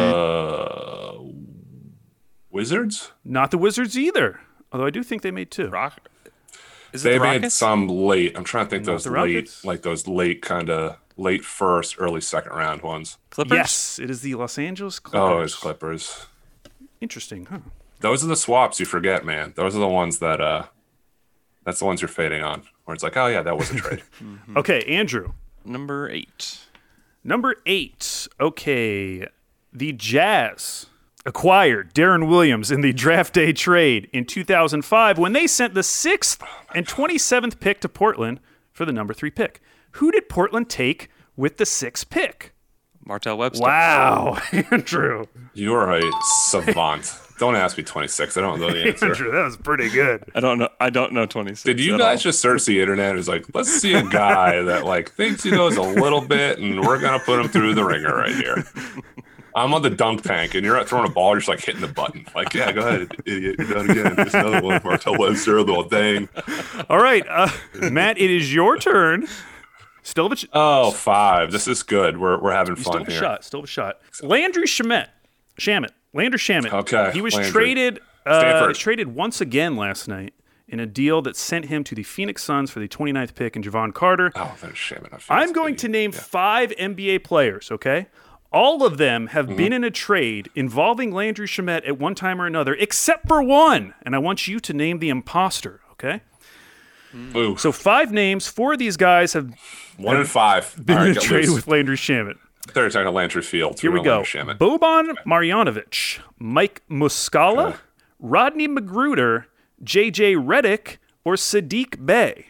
the Wizards? Not the Wizards either. Although I do think they made two. Rock. Is it They the made Rockets? some late. I'm trying to think Not those the late, Rockets? like those late kind of late first, early second round ones. Clippers. Yes, it is the Los Angeles Clippers. Oh, it's Clippers. Interesting, huh? Those are the swaps you forget, man. Those are the ones that uh, that's the ones you're fading on. Where it's like, oh yeah, that was a trade. Okay, Andrew. Number eight. Number eight. Okay. The Jazz acquired Darren Williams in the draft day trade in two thousand five when they sent the sixth and twenty-seventh pick to Portland for the number three pick. Who did Portland take with the sixth pick? Martell Webster. Wow, Andrew. You are a savant. Don't ask me twenty-six. I don't know the answer. Andrew, that was pretty good. I don't know. I don't know twenty-six. Did you at guys all. just search the internet? It's like, let's see a guy that like thinks he knows a little bit, and we're gonna put him through the ringer right here. I'm on the dunk tank, and you're throwing a ball. You're just like hitting the button. Like, yeah, go ahead, idiot. You done again. There's another one. Martell Webster, little thing. All right, uh, Matt, it is your turn. Still have a, ch- Oh, five. This is good. We're we're having you still fun have a here. shot. Still have a shot. Landry Shamet. Shamet. Landry Shamet. Okay, He was Landry. traded uh, Stanford. traded once again last night in a deal that sent him to the Phoenix Suns for the twenty-ninth pick and Javon Carter. Oh, there's shame in I'm going to name five N B A players, okay? All of them have Mm-hmm. been in a trade involving Landry Shamet at one time or another, except for one. And I want you to name the imposter, okay? Ooh, So five names. Four of these guys have one and five. been All right, in a get trade loose. with Landry Shamet. They're talking to Landry Field. Here we go. Shaman. Boban Marjanovic, Mike Muscala, Okay. Rodney Magruder, J J Redick, or Sadiq Bey.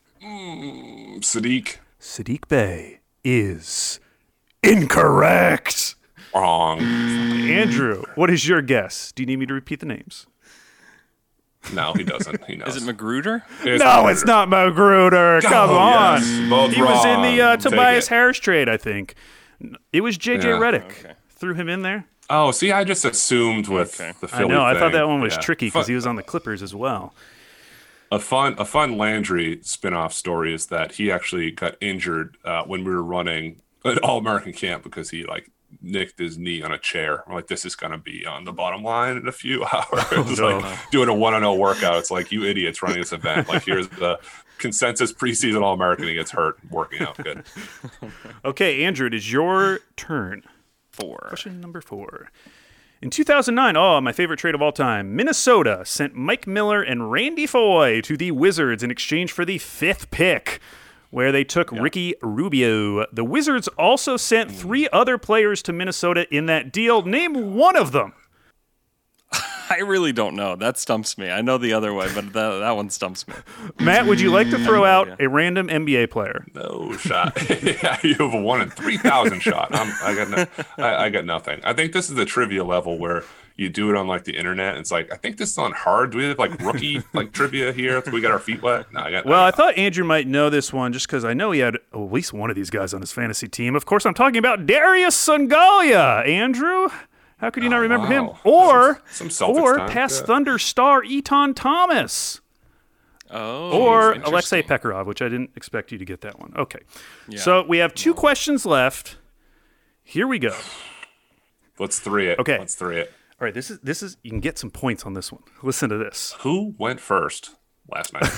Sadiq. Sadiq Bey is incorrect. Wrong. Andrew, what is your guess? Do you need me to repeat the names? No, he doesn't. He knows. Is it Magruder? It's No, Magruder. it's not Magruder. Come Oh, on. yes. Both He was in the uh, wrong. Take Tobias it. Harris trade, I think. It was J J Yeah. Redick. Okay. Threw him in there. Oh, see, I just assumed with Okay. the I Philly know. I thought thing. that one was Yeah. tricky because Fun- he was on the Clippers as well. A fun, a fun Landry spin-off story is that he actually got injured uh, when we were running an All-American camp because he like nicked his knee on a chair. We're like, this is gonna be on the bottom line in a few hours. It's no. like doing a one-on-oh workout. It's like, you idiots running this event. Like, here's the consensus preseason All-American. He gets hurt working out. Good. Okay, Andrew, it is your turn. Four. Question number four. In two thousand nine, oh, my favorite trade of all time, Minnesota sent Mike Miller and Randy Foye to the Wizards in exchange for the fifth pick, where they took Ricky Rubio. The Wizards also sent three other players to Minnesota in that deal. Name one of them. I really don't know. That stumps me. I know the other way, but that, that one stumps me. Matt, would you like to throw out a random N B A player? No shot. Yeah, you have a one in three thousand shot. I'm, I got no, I, I got nothing. I think this is the trivia level where you do it on like the internet. It's like I think this is on hard. Do we have like rookie like trivia here? We got our feet wet. No, I got. Well, I, I thought Andrew might know this one just because I know he had oh, at least one of these guys on his fantasy team. Of course, I'm talking about Darius Sangalia. Andrew, how could you not Oh, remember him? wow. Or Some- some Celtics or time, past yeah. Thunder star Eton Thomas. Oh, Or interesting. Alexei Pekarov, which I didn't expect you to get that one. Okay. So we have two questions left. Here we go. let's three it. Okay. Let's three it. All right, this is this is you can get some points on this one. Listen to this. Who went first last night?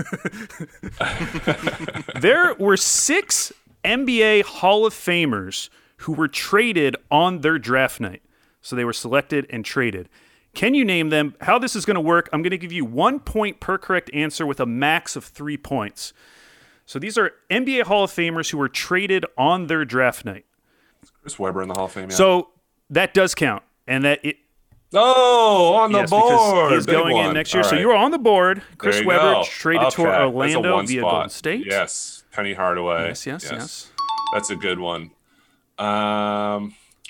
There were six N B A Hall of Famers who were traded on their draft night. So they were selected and traded. Can you name them? How this is going to work, I'm going to give you one point per correct answer with a max of three points. So these are N B A Hall of Famers who were traded on their draft night. Chris Webber in the Hall of Fame. Yeah. So that does count. And that it oh, on the yes, because board. he's Big going one. in next year. All So right. you were on the board. There Chris you Webber go. traded Okay. to That's a Orlando one via spot. Golden State. Yes, Penny Hardaway. Yes, yes, yes. That's a good one. Um,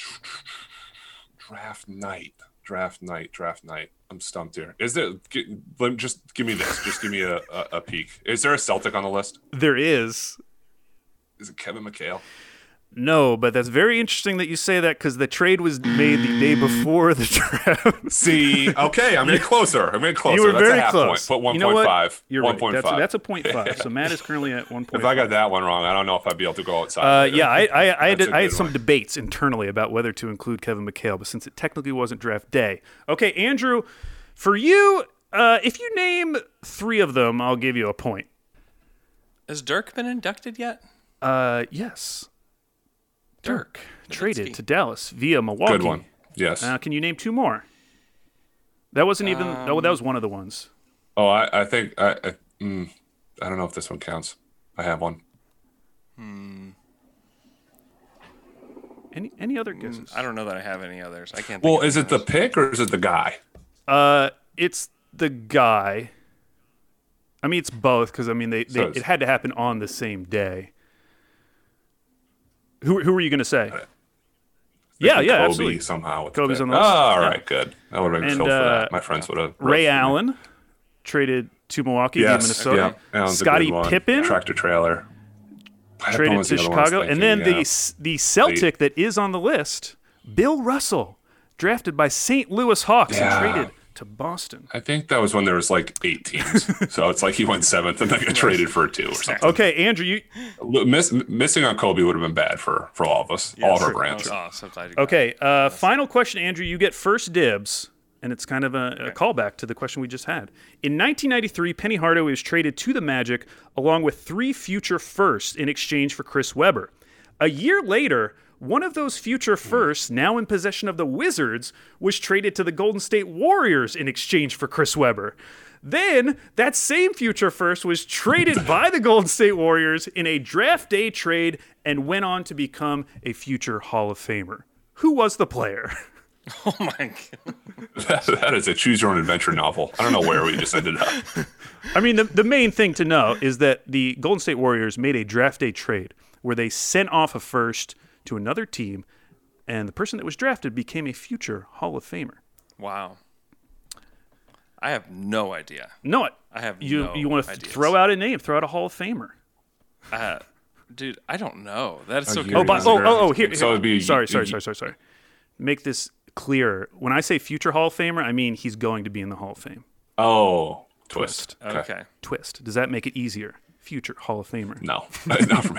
draft night, draft night, draft night. I'm stumped here. Is there? G- let- just give me this. Just give me a, a, a peek. Is there a Celtic on the list? There is. Is it Kevin McHale? No, but that's very interesting that you say that because the trade was made the day before the draft. See, okay, I'm getting closer. I'm getting closer. You were That's very a half close. point. Put You know one point what? five. You're one right. point That's, five. that's a point five. So Matt is currently at one point If I five. got that one wrong, I don't know if I'd be able to go outside. Uh, later. yeah, I, I, I had, That's a I had good some one. debates internally about whether to include Kevin McHale, but since it technically wasn't draft day. Okay, Andrew, for you, uh, if you name three of them, I'll give you a point. Has Dirk been inducted yet? Uh, yes. Dirk, traded Nowitzki. to Dallas via Milwaukee. Good one. Yes. Uh, can you name two more? That wasn't even. oh, that was one of the ones. Oh, I, I think I, I, mm, I don't know if this one counts. I have one. Any any other guesses? I don't know that I have any others. I can't. Think Well, of is it the anything pick or is it the guy? Uh, it's the guy. I mean, it's both because I mean they, they So it's- it had to happen on the same day. Who who were you going to say? Yeah, yeah, Kobe absolutely. somehow. With Kobe's the on pick. the list. Oh, all Yeah. right, good. I would have been And, killed for uh, that. My friends would have. Ray roasted me. Allen traded to Milwaukee via Yes, Minnesota. yeah. Allen's a Scottie good one. Pippen Tractor trailer. I don't know traded what to the other one I was Chicago, and thinking, then yeah. the the Celtic that is on the list, Bill Russell, drafted by Saint Louis Hawks Yeah. and traded to Boston. I think that was when there was like eight teams. So it's like he went seventh and then got traded for a two or something. Okay, Andrew, you Miss, missing on Kobe would have been bad for, for all of us, all of our brands. Oh, sometimes you- Okay, uh, final question, Andrew. You get first dibs, and it's kind of a, a callback to the question we just had. In nineteen ninety-three, Penny Hardaway was traded to the Magic along with three future firsts in exchange for Chris Webber. A year later, one of those future firsts, now in possession of the Wizards, was traded to the Golden State Warriors in exchange for Chris Webber. Then, that same future first was traded by the Golden State Warriors in a draft day trade and went on to become a future Hall of Famer. Who was the player? Oh my god. That, that is a choose your own adventure novel. I don't know where we just ended up. I mean, the, the main thing to know is that the Golden State Warriors made a draft day trade where they sent off a first to another team, and the person that was drafted became a future Hall of Famer. Wow. I have no idea. Know it. I have You no you want to ideas. throw out a name, throw out a Hall of Famer. Uh, dude, I don't know. That's so you- Oh, but, confusing. oh, oh, oh, here. So here. it'd be- sorry, sorry, you- sorry, sorry, sorry. Make this clear. When I say future Hall of Famer, I mean he's going to be in the Hall of Fame. Oh, twist. Okay. Twist. Does that make it easier? Future Hall of Famer. No, not for me.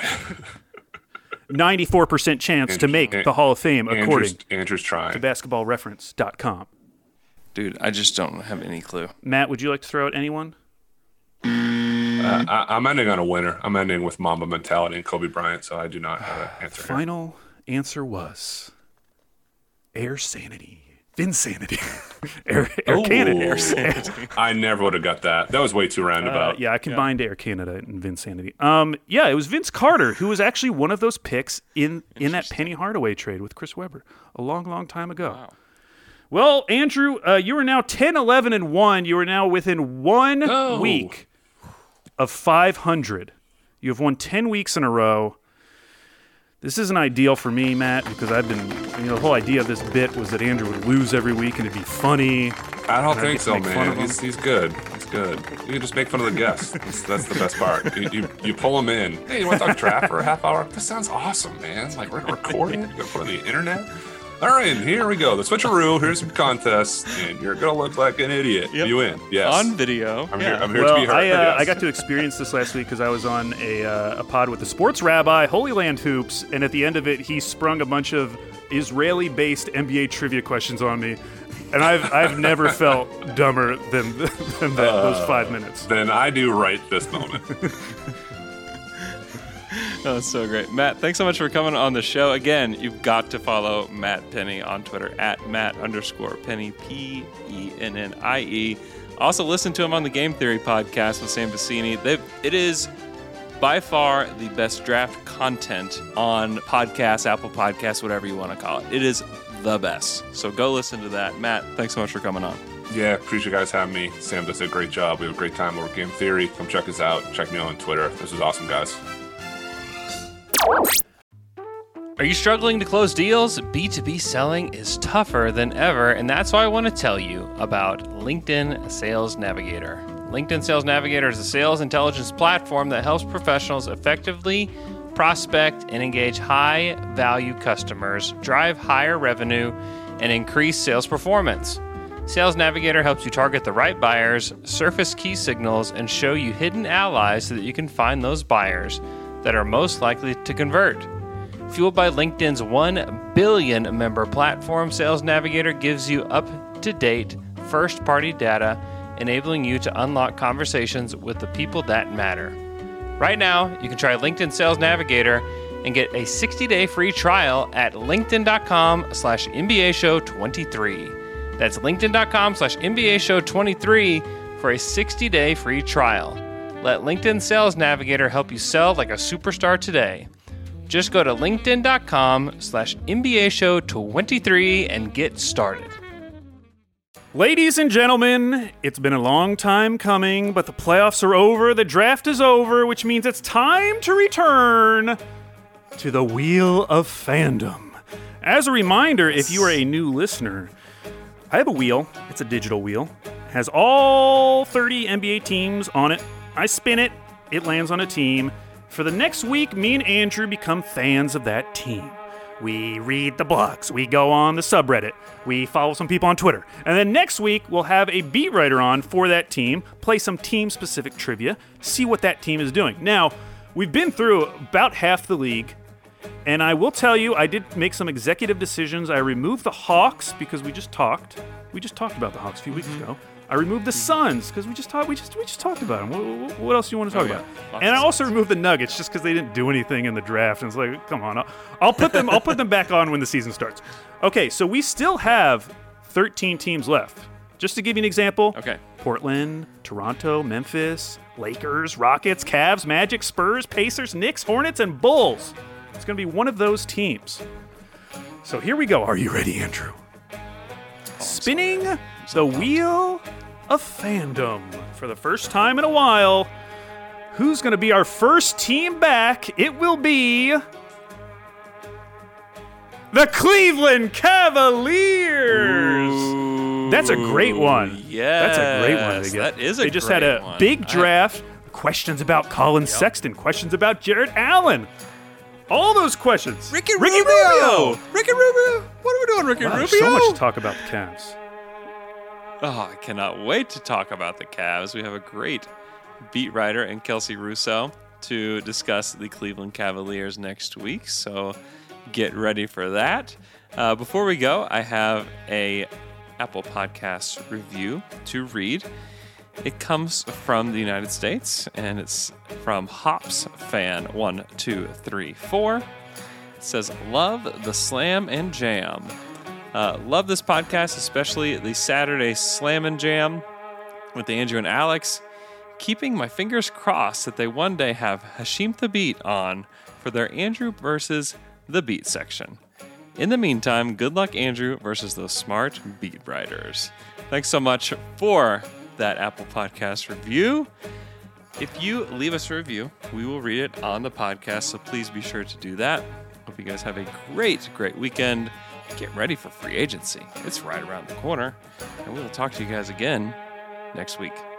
ninety-four percent chance to make the Hall of Fame, according Andrew's, Andrew's trying. to basketball reference dot com. Dude, I just don't have any clue. Matt, would you like to throw out anyone? Uh, I, I'm ending on a winner. I'm ending with Mamba mentality and Kobe Bryant, so I do not have an answer. here. Final answer was Air Sanity. Vinsanity. Air, Air Canada. Air Sanity. I never would have got that. That was way too Uh, roundabout. yeah, I combined Air Canada and Vinsanity. Um, yeah, it was Vince Carter, who was actually one of those picks in, in that Penny Hardaway trade with Chris Webber a long, long time ago. Wow. Well, Andrew, uh, you are now ten, eleven, and one. You are now within one Oh. week of five hundred. You have won ten weeks in a row. This isn't ideal for me, Matt, because I've been, you know, the whole idea of this bit was that Andrew would lose every week and it'd be funny. I don't And I think get to so, make fun man. of him. He's, he's good. He's good. You can just make fun of the guests. That's, that's the best part. You, you, you pull them in. Hey, you want to talk draft for a half hour? This sounds awesome, man. Like, we're going to record it. We're going to put it on the internet. All right, here we go. The switcheroo. Here's some contests, and you're going to look like an idiot. Yep. You win. Yes. On video. I'm yeah. here, I'm here Well, to be heard. I, uh, yes. I got to experience this last week because I was on a, uh, a pod with the sports rabbi, Holy Land Hoops, and at the end of it, he sprung a bunch of Israeli-based N B A trivia questions on me, and I've I've never felt dumber than, than that, Uh, those five minutes. Then I do right this moment. Oh, that's so great. Matt, thanks so much for coming on the show. Again, you've got to follow Matt Penny on Twitter at Matt underscore Penny, P E N N I E. Also, listen to him on the Game Theory podcast with Sam Vecini. They've, it is by far the best draft content on podcasts, Apple Podcasts, whatever you want to call it. It is the best. So go listen to that. Matt, thanks so much for coming on. Yeah, appreciate you guys having me. Sam does a great job. We have a great time over Game Theory. Come check us out. Check me out on Twitter. This is awesome, guys. Are you struggling to close deals? B two B selling is tougher than ever, and that's why I want to tell you about LinkedIn Sales Navigator. LinkedIn Sales Navigator is a sales intelligence platform that helps professionals effectively prospect and engage high-value customers, drive higher revenue, and increase sales performance. Sales Navigator helps you target the right buyers, surface key signals, and show you hidden allies so that you can find those buyers that are most likely to convert. Fueled by LinkedIn's one billion member platform, Sales Navigator gives you up-to-date first-party data, enabling you to unlock conversations with the people that matter. Right now, you can try LinkedIn Sales Navigator and get a sixty-day free trial at linkedin.com slash NBA show 23. That's linkedin.com slash NBA show 23 for a sixty-day free trial. Let LinkedIn Sales Navigator help you sell like a superstar today. Just go to linkedin.com slash NBA show 23 and get started. Ladies and gentlemen, it's been a long time coming, but the playoffs are over, the draft is over, which means it's time to return to the Wheel of Fandom. As a reminder, if you are a new listener, I have a wheel. It's a digital wheel. It has all thirty N B A teams on it. I spin it, it lands on a team. For the next week, me and Andrew become fans of that team. We read the blogs, we go on the subreddit, we follow some people on Twitter. And then next week, we'll have a beat writer on for that team, play some team-specific trivia, see what that team is doing. Now, we've been through about half the league, and I will tell you, I did make some executive decisions. I removed the Hawks because we just talked. We just talked about the Hawks a few weeks ago. I removed the Suns because we just talked. We just we just talked about them. What, what- what else do you want to talk Oh, yeah. about? Lots And of I also removed the Nuggets just because they didn't do anything in the draft. And it's like, come on, I'll, I'll put them. I'll put them back on when the season starts. Okay, so we still have thirteen teams left. Just to give you an example. Okay. Portland, Toronto, Memphis, Lakers, Rockets, Cavs, Magic, Spurs, Pacers, Knicks, Hornets, and Bulls. It's going to be one of those teams. So here we go. Are you ready, Andrew? Spinning the wheel of fandom for the first time in a while. Who's going to be our first team back? It will be the Cleveland Cavaliers. That's a great one. Yeah, That's a great one to get. That is a They just great had a one. big I- draft. Questions about Colin Sexton. Questions about Jarrett Allen. All those questions. Ricky, Ricky Rubio! Rubio. Ricky Rubio! What are we doing, Ricky Wow, Rubio? there's so much to talk about the Cavs. Oh, I cannot wait to talk about the Cavs. We have a great beat writer in Kelsey Russo to discuss the Cleveland Cavaliers next week, so get ready for that. Uh, before we go, I have a Apple Podcasts review to read. It comes from the United States, and it's from Hops Fan one two three four. It says, "Love the Slam and Jam. Uh, love this podcast, especially the Saturday Slam and Jam with Andrew and Alex. Keeping my fingers crossed that they one day have Hashim the Beat on for their Andrew versus the Beat section. In the meantime, good luck, Andrew, versus those smart beat writers. Thanks so much for that Apple Podcast review. If you leave us a review, we will read it on the podcast, so please be sure to do that. Hope you guys have a great, great weekend. Get ready for free agency. It's right around the corner, and we will talk to you guys again next week.